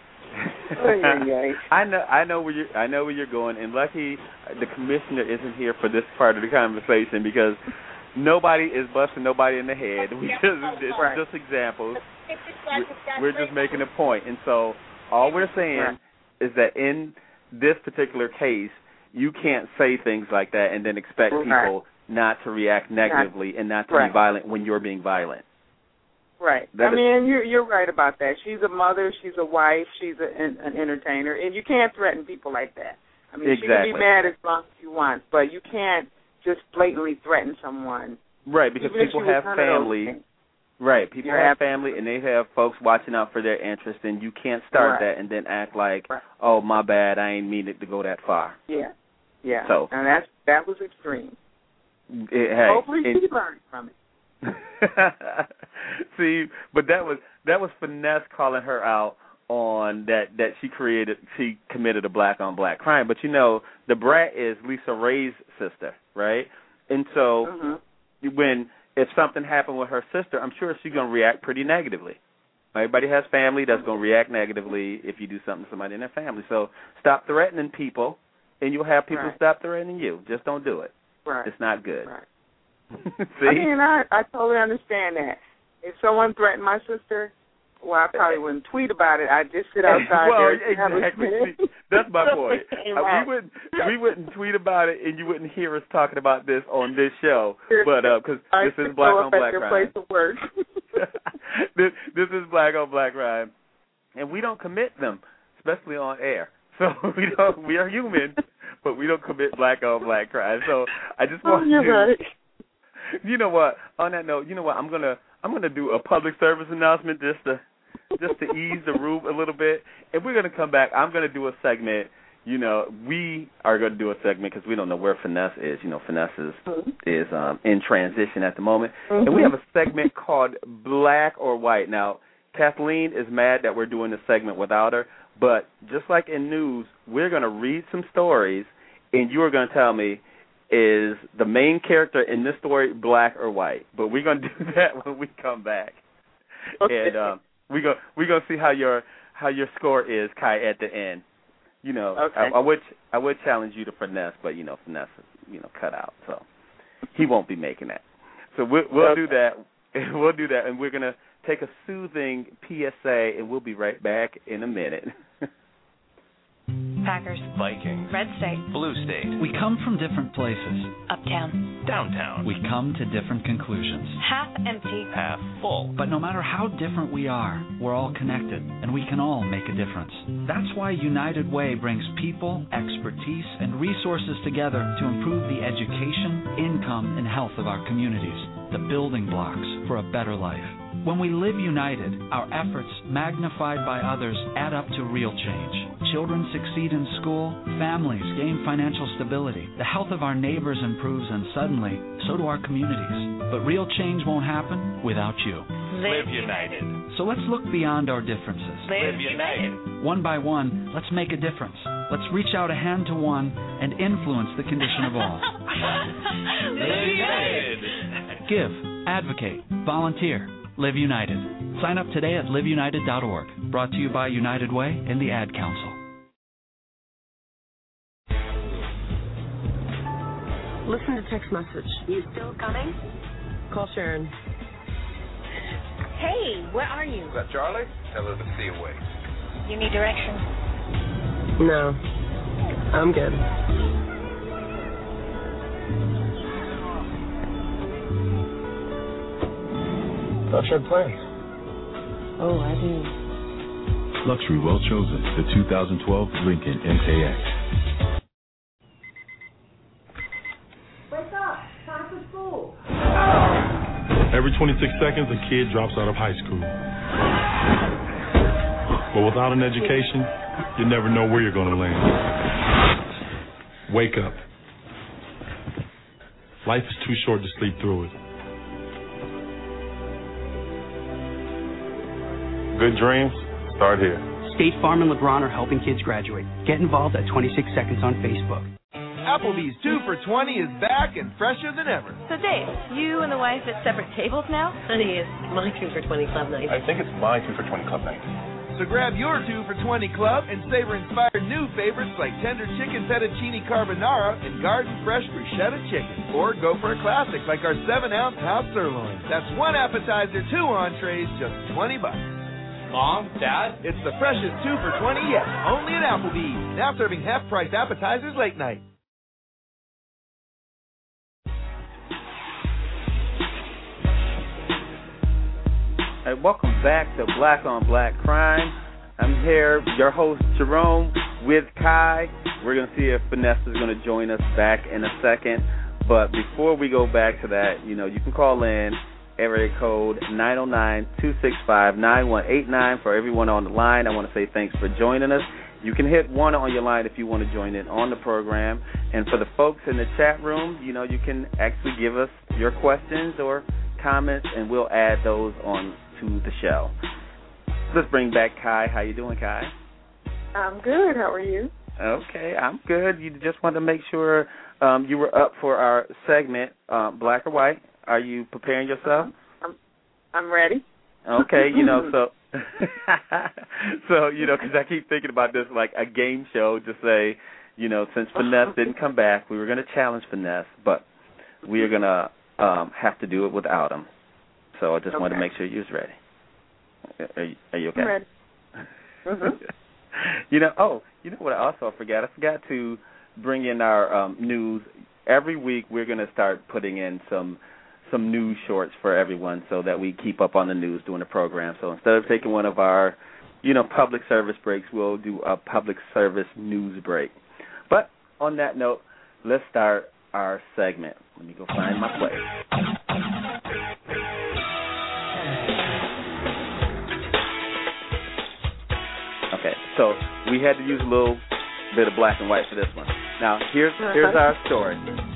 I know where you're going, and lucky the commissioner isn't here for this part of the conversation, because nobody is busting nobody in the head. It's just examples. We're just making a point, and so all we're saying is that in this particular case, you can't say things like that and then expect people not to react negatively and not to be violent when you're being violent. Right. You're right about that. She's a mother, she's a wife, she's an entertainer, and you can't threaten people like that. She can be mad as long as you want, but you can't just blatantly threaten someone. Right, because people have family. Right, people have family, and they have folks watching out for their interests, and you can't start that and then act like, oh, my bad, I ain't mean it to go that far. Yeah. So, and that was extreme. Hopefully she learned from it. See, but that was finesse calling her out on that she committed a black on black crime. But the brat is Lisa Ray's sister, right? And so if something happened with her sister, I'm sure she's gonna react pretty negatively. Everybody has family that's gonna react negatively if you do something to somebody in their family. So stop threatening people, and you'll have people stop threatening you. Just don't do it. Right. It's not good. Right. See? I totally understand that. If someone threatened my sister, well, I probably wouldn't tweet about it. I'd just sit outside there. Exactly. That's my point. We wouldn't tweet about it, and you wouldn't hear us talking about this on this show. But because this is black on black crime. Place of work. this is black on black crime, and we don't commit them, especially on air. So we are human, but we don't commit black on black crime. So I just want to. You know what? On that note, I'm gonna do a public service announcement just to ease the room a little bit, and we're gonna come back. I'm gonna do a segment. We are gonna do a segment because we don't know where Finesse is. Finesse is in transition at the moment, and we have a segment called Black or White. Now, Kathleen is mad that we're doing this segment without her, but just like in news, we're gonna read some stories, and you are gonna tell me, is the main character in this story black or white? But we're gonna do that when we come back, and we're gonna see how your score is, Kai, at the end. I would challenge you to Finesse, but Finesse is cut out, so he won't be making that. So we'll do that. We'll do that, and we're gonna take a soothing PSA, and we'll be right back in a minute. Packers, Vikings, Red State, Blue State. We come from different places. Uptown, downtown. We come to different conclusions. Half empty, half full. But no matter how different we are, we're all connected, and we can all make a difference. That's why United Way brings people, expertise, and resources together to improve the education, income, and health of our communities, the building blocks for a better life. When we live united, our efforts, magnified by others, add up to real change. Children succeed in school, families gain financial stability, the health of our neighbors improves, and suddenly, so do our communities. But real change won't happen without you. Live united. So let's look beyond our differences. Live united. One by one, let's make a difference. Let's reach out a hand to one and influence the condition of all. Live united. Give, advocate, volunteer. Live United. Sign up today at liveunited.org. Brought to you by United Way and the Ad Council. Listen to text message. You still coming? Call Sharon. Hey, where are you? Is that Charlie? Tell her to see away. You need directions? No. I'm good. Thought you had plans. Oh, I do. Luxury well chosen. The 2012 Lincoln MKX. Wake up! Time for school. Every 26 seconds, a kid drops out of high school. But without an education, you never know where you're going to land. Wake up. Life is too short to sleep through it. Good dreams start here. State Farm and LeBron are helping kids graduate. Get involved at 26 Seconds on Facebook. Applebee's 2 for $20 is back and fresher than ever. So, Dave, you and the wife at separate tables now? Honey, it's my 2 for $20 club night. I think it's my 2 for $20 club night. So grab your 2 for $20 club and savor inspired new favorites like tender chicken fettuccine carbonara and garden fresh bruschetta chicken. Or go for a classic like our 7-ounce house sirloin. That's 1 appetizer, 2 entrees, just $20. Mom, Dad? It's the freshest 2 for $20 yet, only at Applebee's. Now serving half-price appetizers late night. Hey, welcome back to Black on Black Crime. I'm here, your host Jerome, with Kai. We're going to see if Vanessa is going to join us back in a second. But before we go back to that, you can call in. Area code 909-265-9189 for everyone on the line. I want to say thanks for joining us. You can hit 1 on your line if you want to join in on the program. And for the folks in the chat room, you can actually give us your questions or comments, and we'll add those on to the show. Let's bring back Kai. How you doing, Kai? I'm good. How are you? Okay, I'm good. You just wanted to make sure you were up for our segment, Black or White. Are you preparing yourself? I'm ready. Okay, so because I keep thinking about this like a game show to say, since Finesse didn't come back, we were going to challenge Finesse, but we are going to have to do it without him. So I just wanted to make sure you was ready. Are you okay? I'm ready. What I also forgot? I forgot to bring in our news. Every week we're going to start putting in some news shorts for everyone so that we keep up on the news during the program. So instead of taking one of our, public service breaks, we'll do a public service news break. But on that note, let's start our segment. Let me go find my place. Okay, so we had to use a little bit of black and white for this one. Now, here's our story.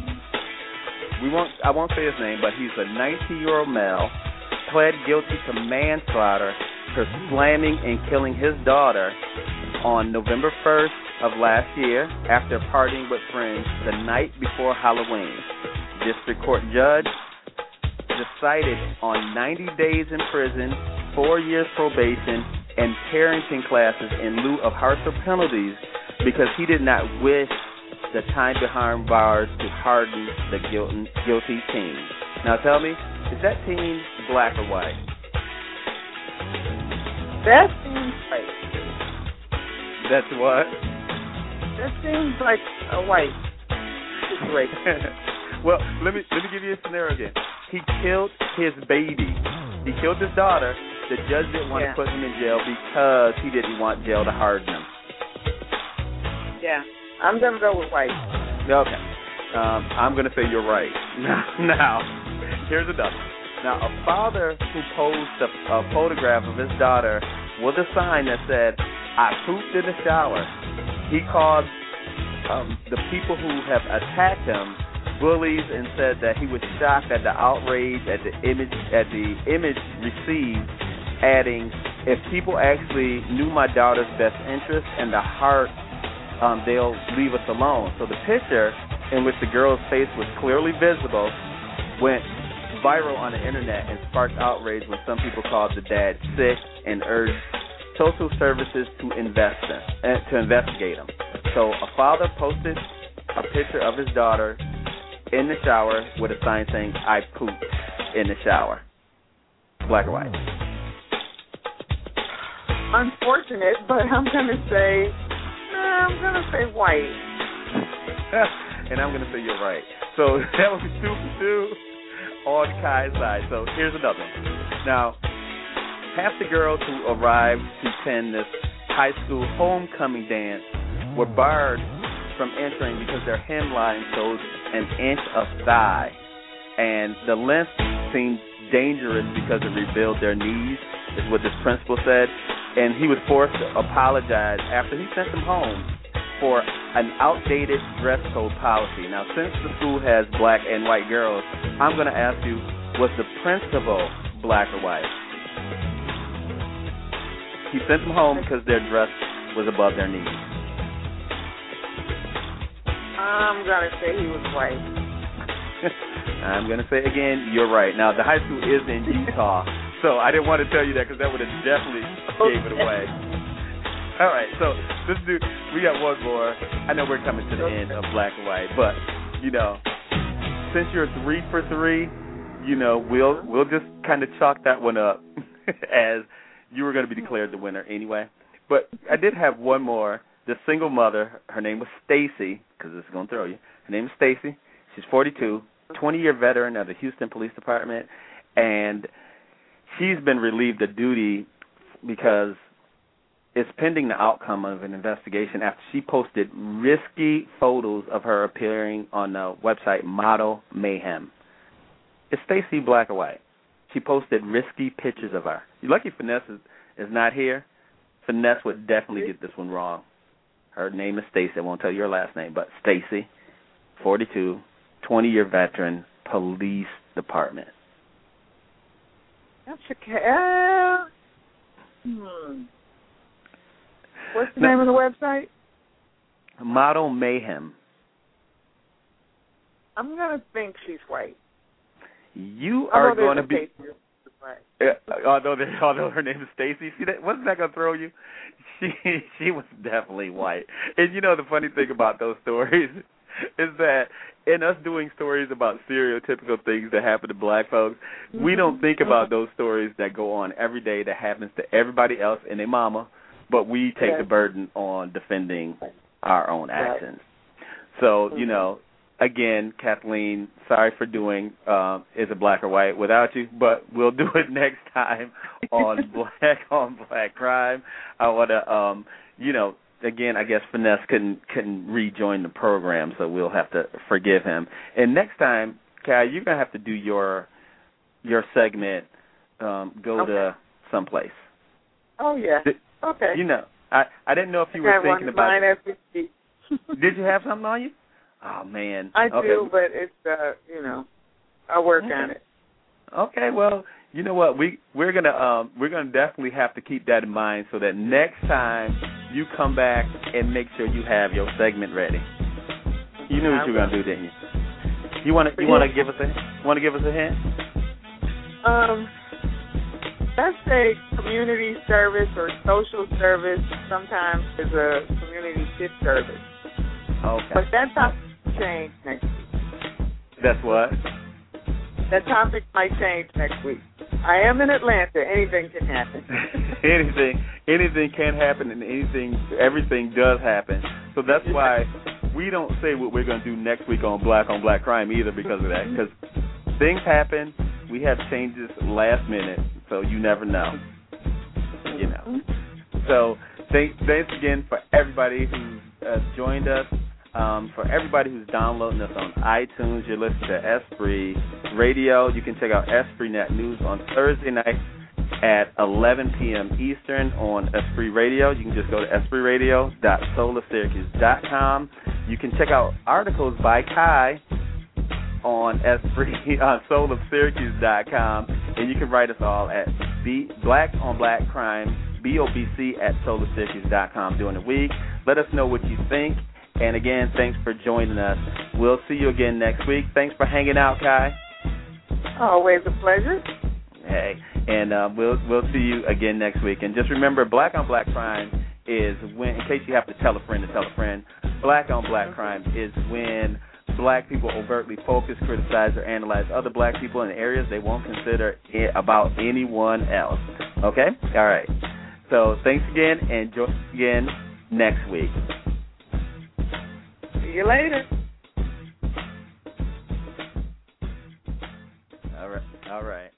I won't say his name, but he's a 19-year-old male, pled guilty to manslaughter for slamming and killing his daughter on November 1st of last year after partying with friends the night before Halloween. District Court judge decided on 90 days in prison, 4 years probation, and parenting classes in lieu of harsher penalties because he did not wish the time behind bars to harden the guilty teen. Now tell me, is that teen black or white? That seems white. That's what? That seems like a white situation. Well, let me give you a scenario again. He killed his baby. He killed his daughter. The judge didn't want to put him in jail because he didn't want jail to harden him. Yeah. I'm going to go with white. Okay. I'm going to say you're right. Now, here's another. Now, a father who posed a photograph of his daughter with a sign that said, "I pooped in the shower." He called the people who have attacked him bullies and said that he was shocked at the outrage at the image received, adding, "If people actually knew my daughter's best interest and the heart, they'll leave us alone." So the picture, in which the girl's face was clearly visible, went viral on the internet and sparked outrage when some people called the dad sick and urged social services to investigate him. So a father posted a picture of his daughter in the shower with a sign saying, "I pooped in the shower." Black or white? Unfortunate, but I'm gonna say white. And I'm gonna say you're right. So that was 2 for 2 on Kai's side. So here's another one. Now, half the girls who arrived to attend this high school homecoming dance were barred from entering because their hemline showed an inch of thigh, and the length seemed dangerous because it revealed their knees, is what this principal said, and he was forced to apologize after he sent them home for an outdated dress code policy. Now, since the school has black and white girls, I'm going to ask you, was the principal black or white? He sent them home because their dress was above their knees. I'm going to say he was white. I'm going to say again, you're right. Now, the high school is in Utah, so I didn't want to tell you that because that would have definitely gave it away. All right, so we got one more. I know we're coming to the end of black and white, but, since you're 3 for 3, we'll just kind of chalk that one up as you were going to be declared the winner anyway. But I did have one more. The single mother, her name was Stacy, because this is going to throw you. Her name is Stacy. She's 42, 20-year veteran of the Houston Police Department, and she's been relieved of duty because it's pending the outcome of an investigation after she posted risky photos of her appearing on the website Model Mayhem. Is Stacy black or white? She posted risky pictures of her. You're lucky Finesse is not here. Finesse would definitely get this one wrong. Her name is Stacy. I won't tell you her last name, but Stacy, 42, 20-year veteran, police department. That's okay. What's the name of the website? Model Mayhem. I'm going to think she's white. You are going to be... Although her name is Stacy, see that? Wasn't that going to throw you? She was definitely white. And the funny thing about those stories is that in us doing stories about stereotypical things that happen to black folks, we don't think about those stories that go on every day that happens to everybody else and their mama, but we take the burden on defending our own actions. So, again, Kathleen, sorry for doing Is It Black or White without you, but we'll do it next time on Black Crime. I want to, again, I guess Finesse couldn't rejoin the program, so we'll have to forgive him. And next time, Kai, you're going to have to do your segment, go to someplace. Oh, yeah. Okay. I didn't know if you were thinking about it. Did you have something on you? Oh, man. I do, but it's, I work on it. Okay, well, you know what? We're gonna definitely have to keep that in mind so that next time you come back and make sure you have your segment ready. You knew what you were gonna do, didn't you? You wanna give us a hint? Let's say community service or social service. Sometimes is a community fit service. Okay. But that topic might change next week. That's what? That topic might change next week. I am in Atlanta. Anything can happen. anything can happen, and everything does happen. So that's why we don't say what we're going to do next week on Black Crime either because of that. Because things happen. We have changes last minute, so you never know. So thanks again for everybody who's joined us. For everybody who's downloading us on iTunes, you're listening to Esprit Radio. You can check out Esprit Net News on Thursday night at 11 p.m. Eastern on Esprit Radio. You can just go to espritradio.solarsyracuse.com. You can check out articles by Kai on Esprit on soulofsyracuse.com, and you can write us all at Black on Black Crime, BOBC at soulofsyracuse.com during the week. Let us know what you think. And again, thanks for joining us. We'll see you again next week. Thanks for hanging out, Kai. Always a pleasure. Hey, and we'll see you again next week. And just remember, Black on Black Crime is when, in case you have to tell a friend, Black on Black Crime is when black people overtly focus, criticize, or analyze other black people in areas they won't consider about anyone else. Okay? All right. So thanks again, and join us again next week. See you later. All right.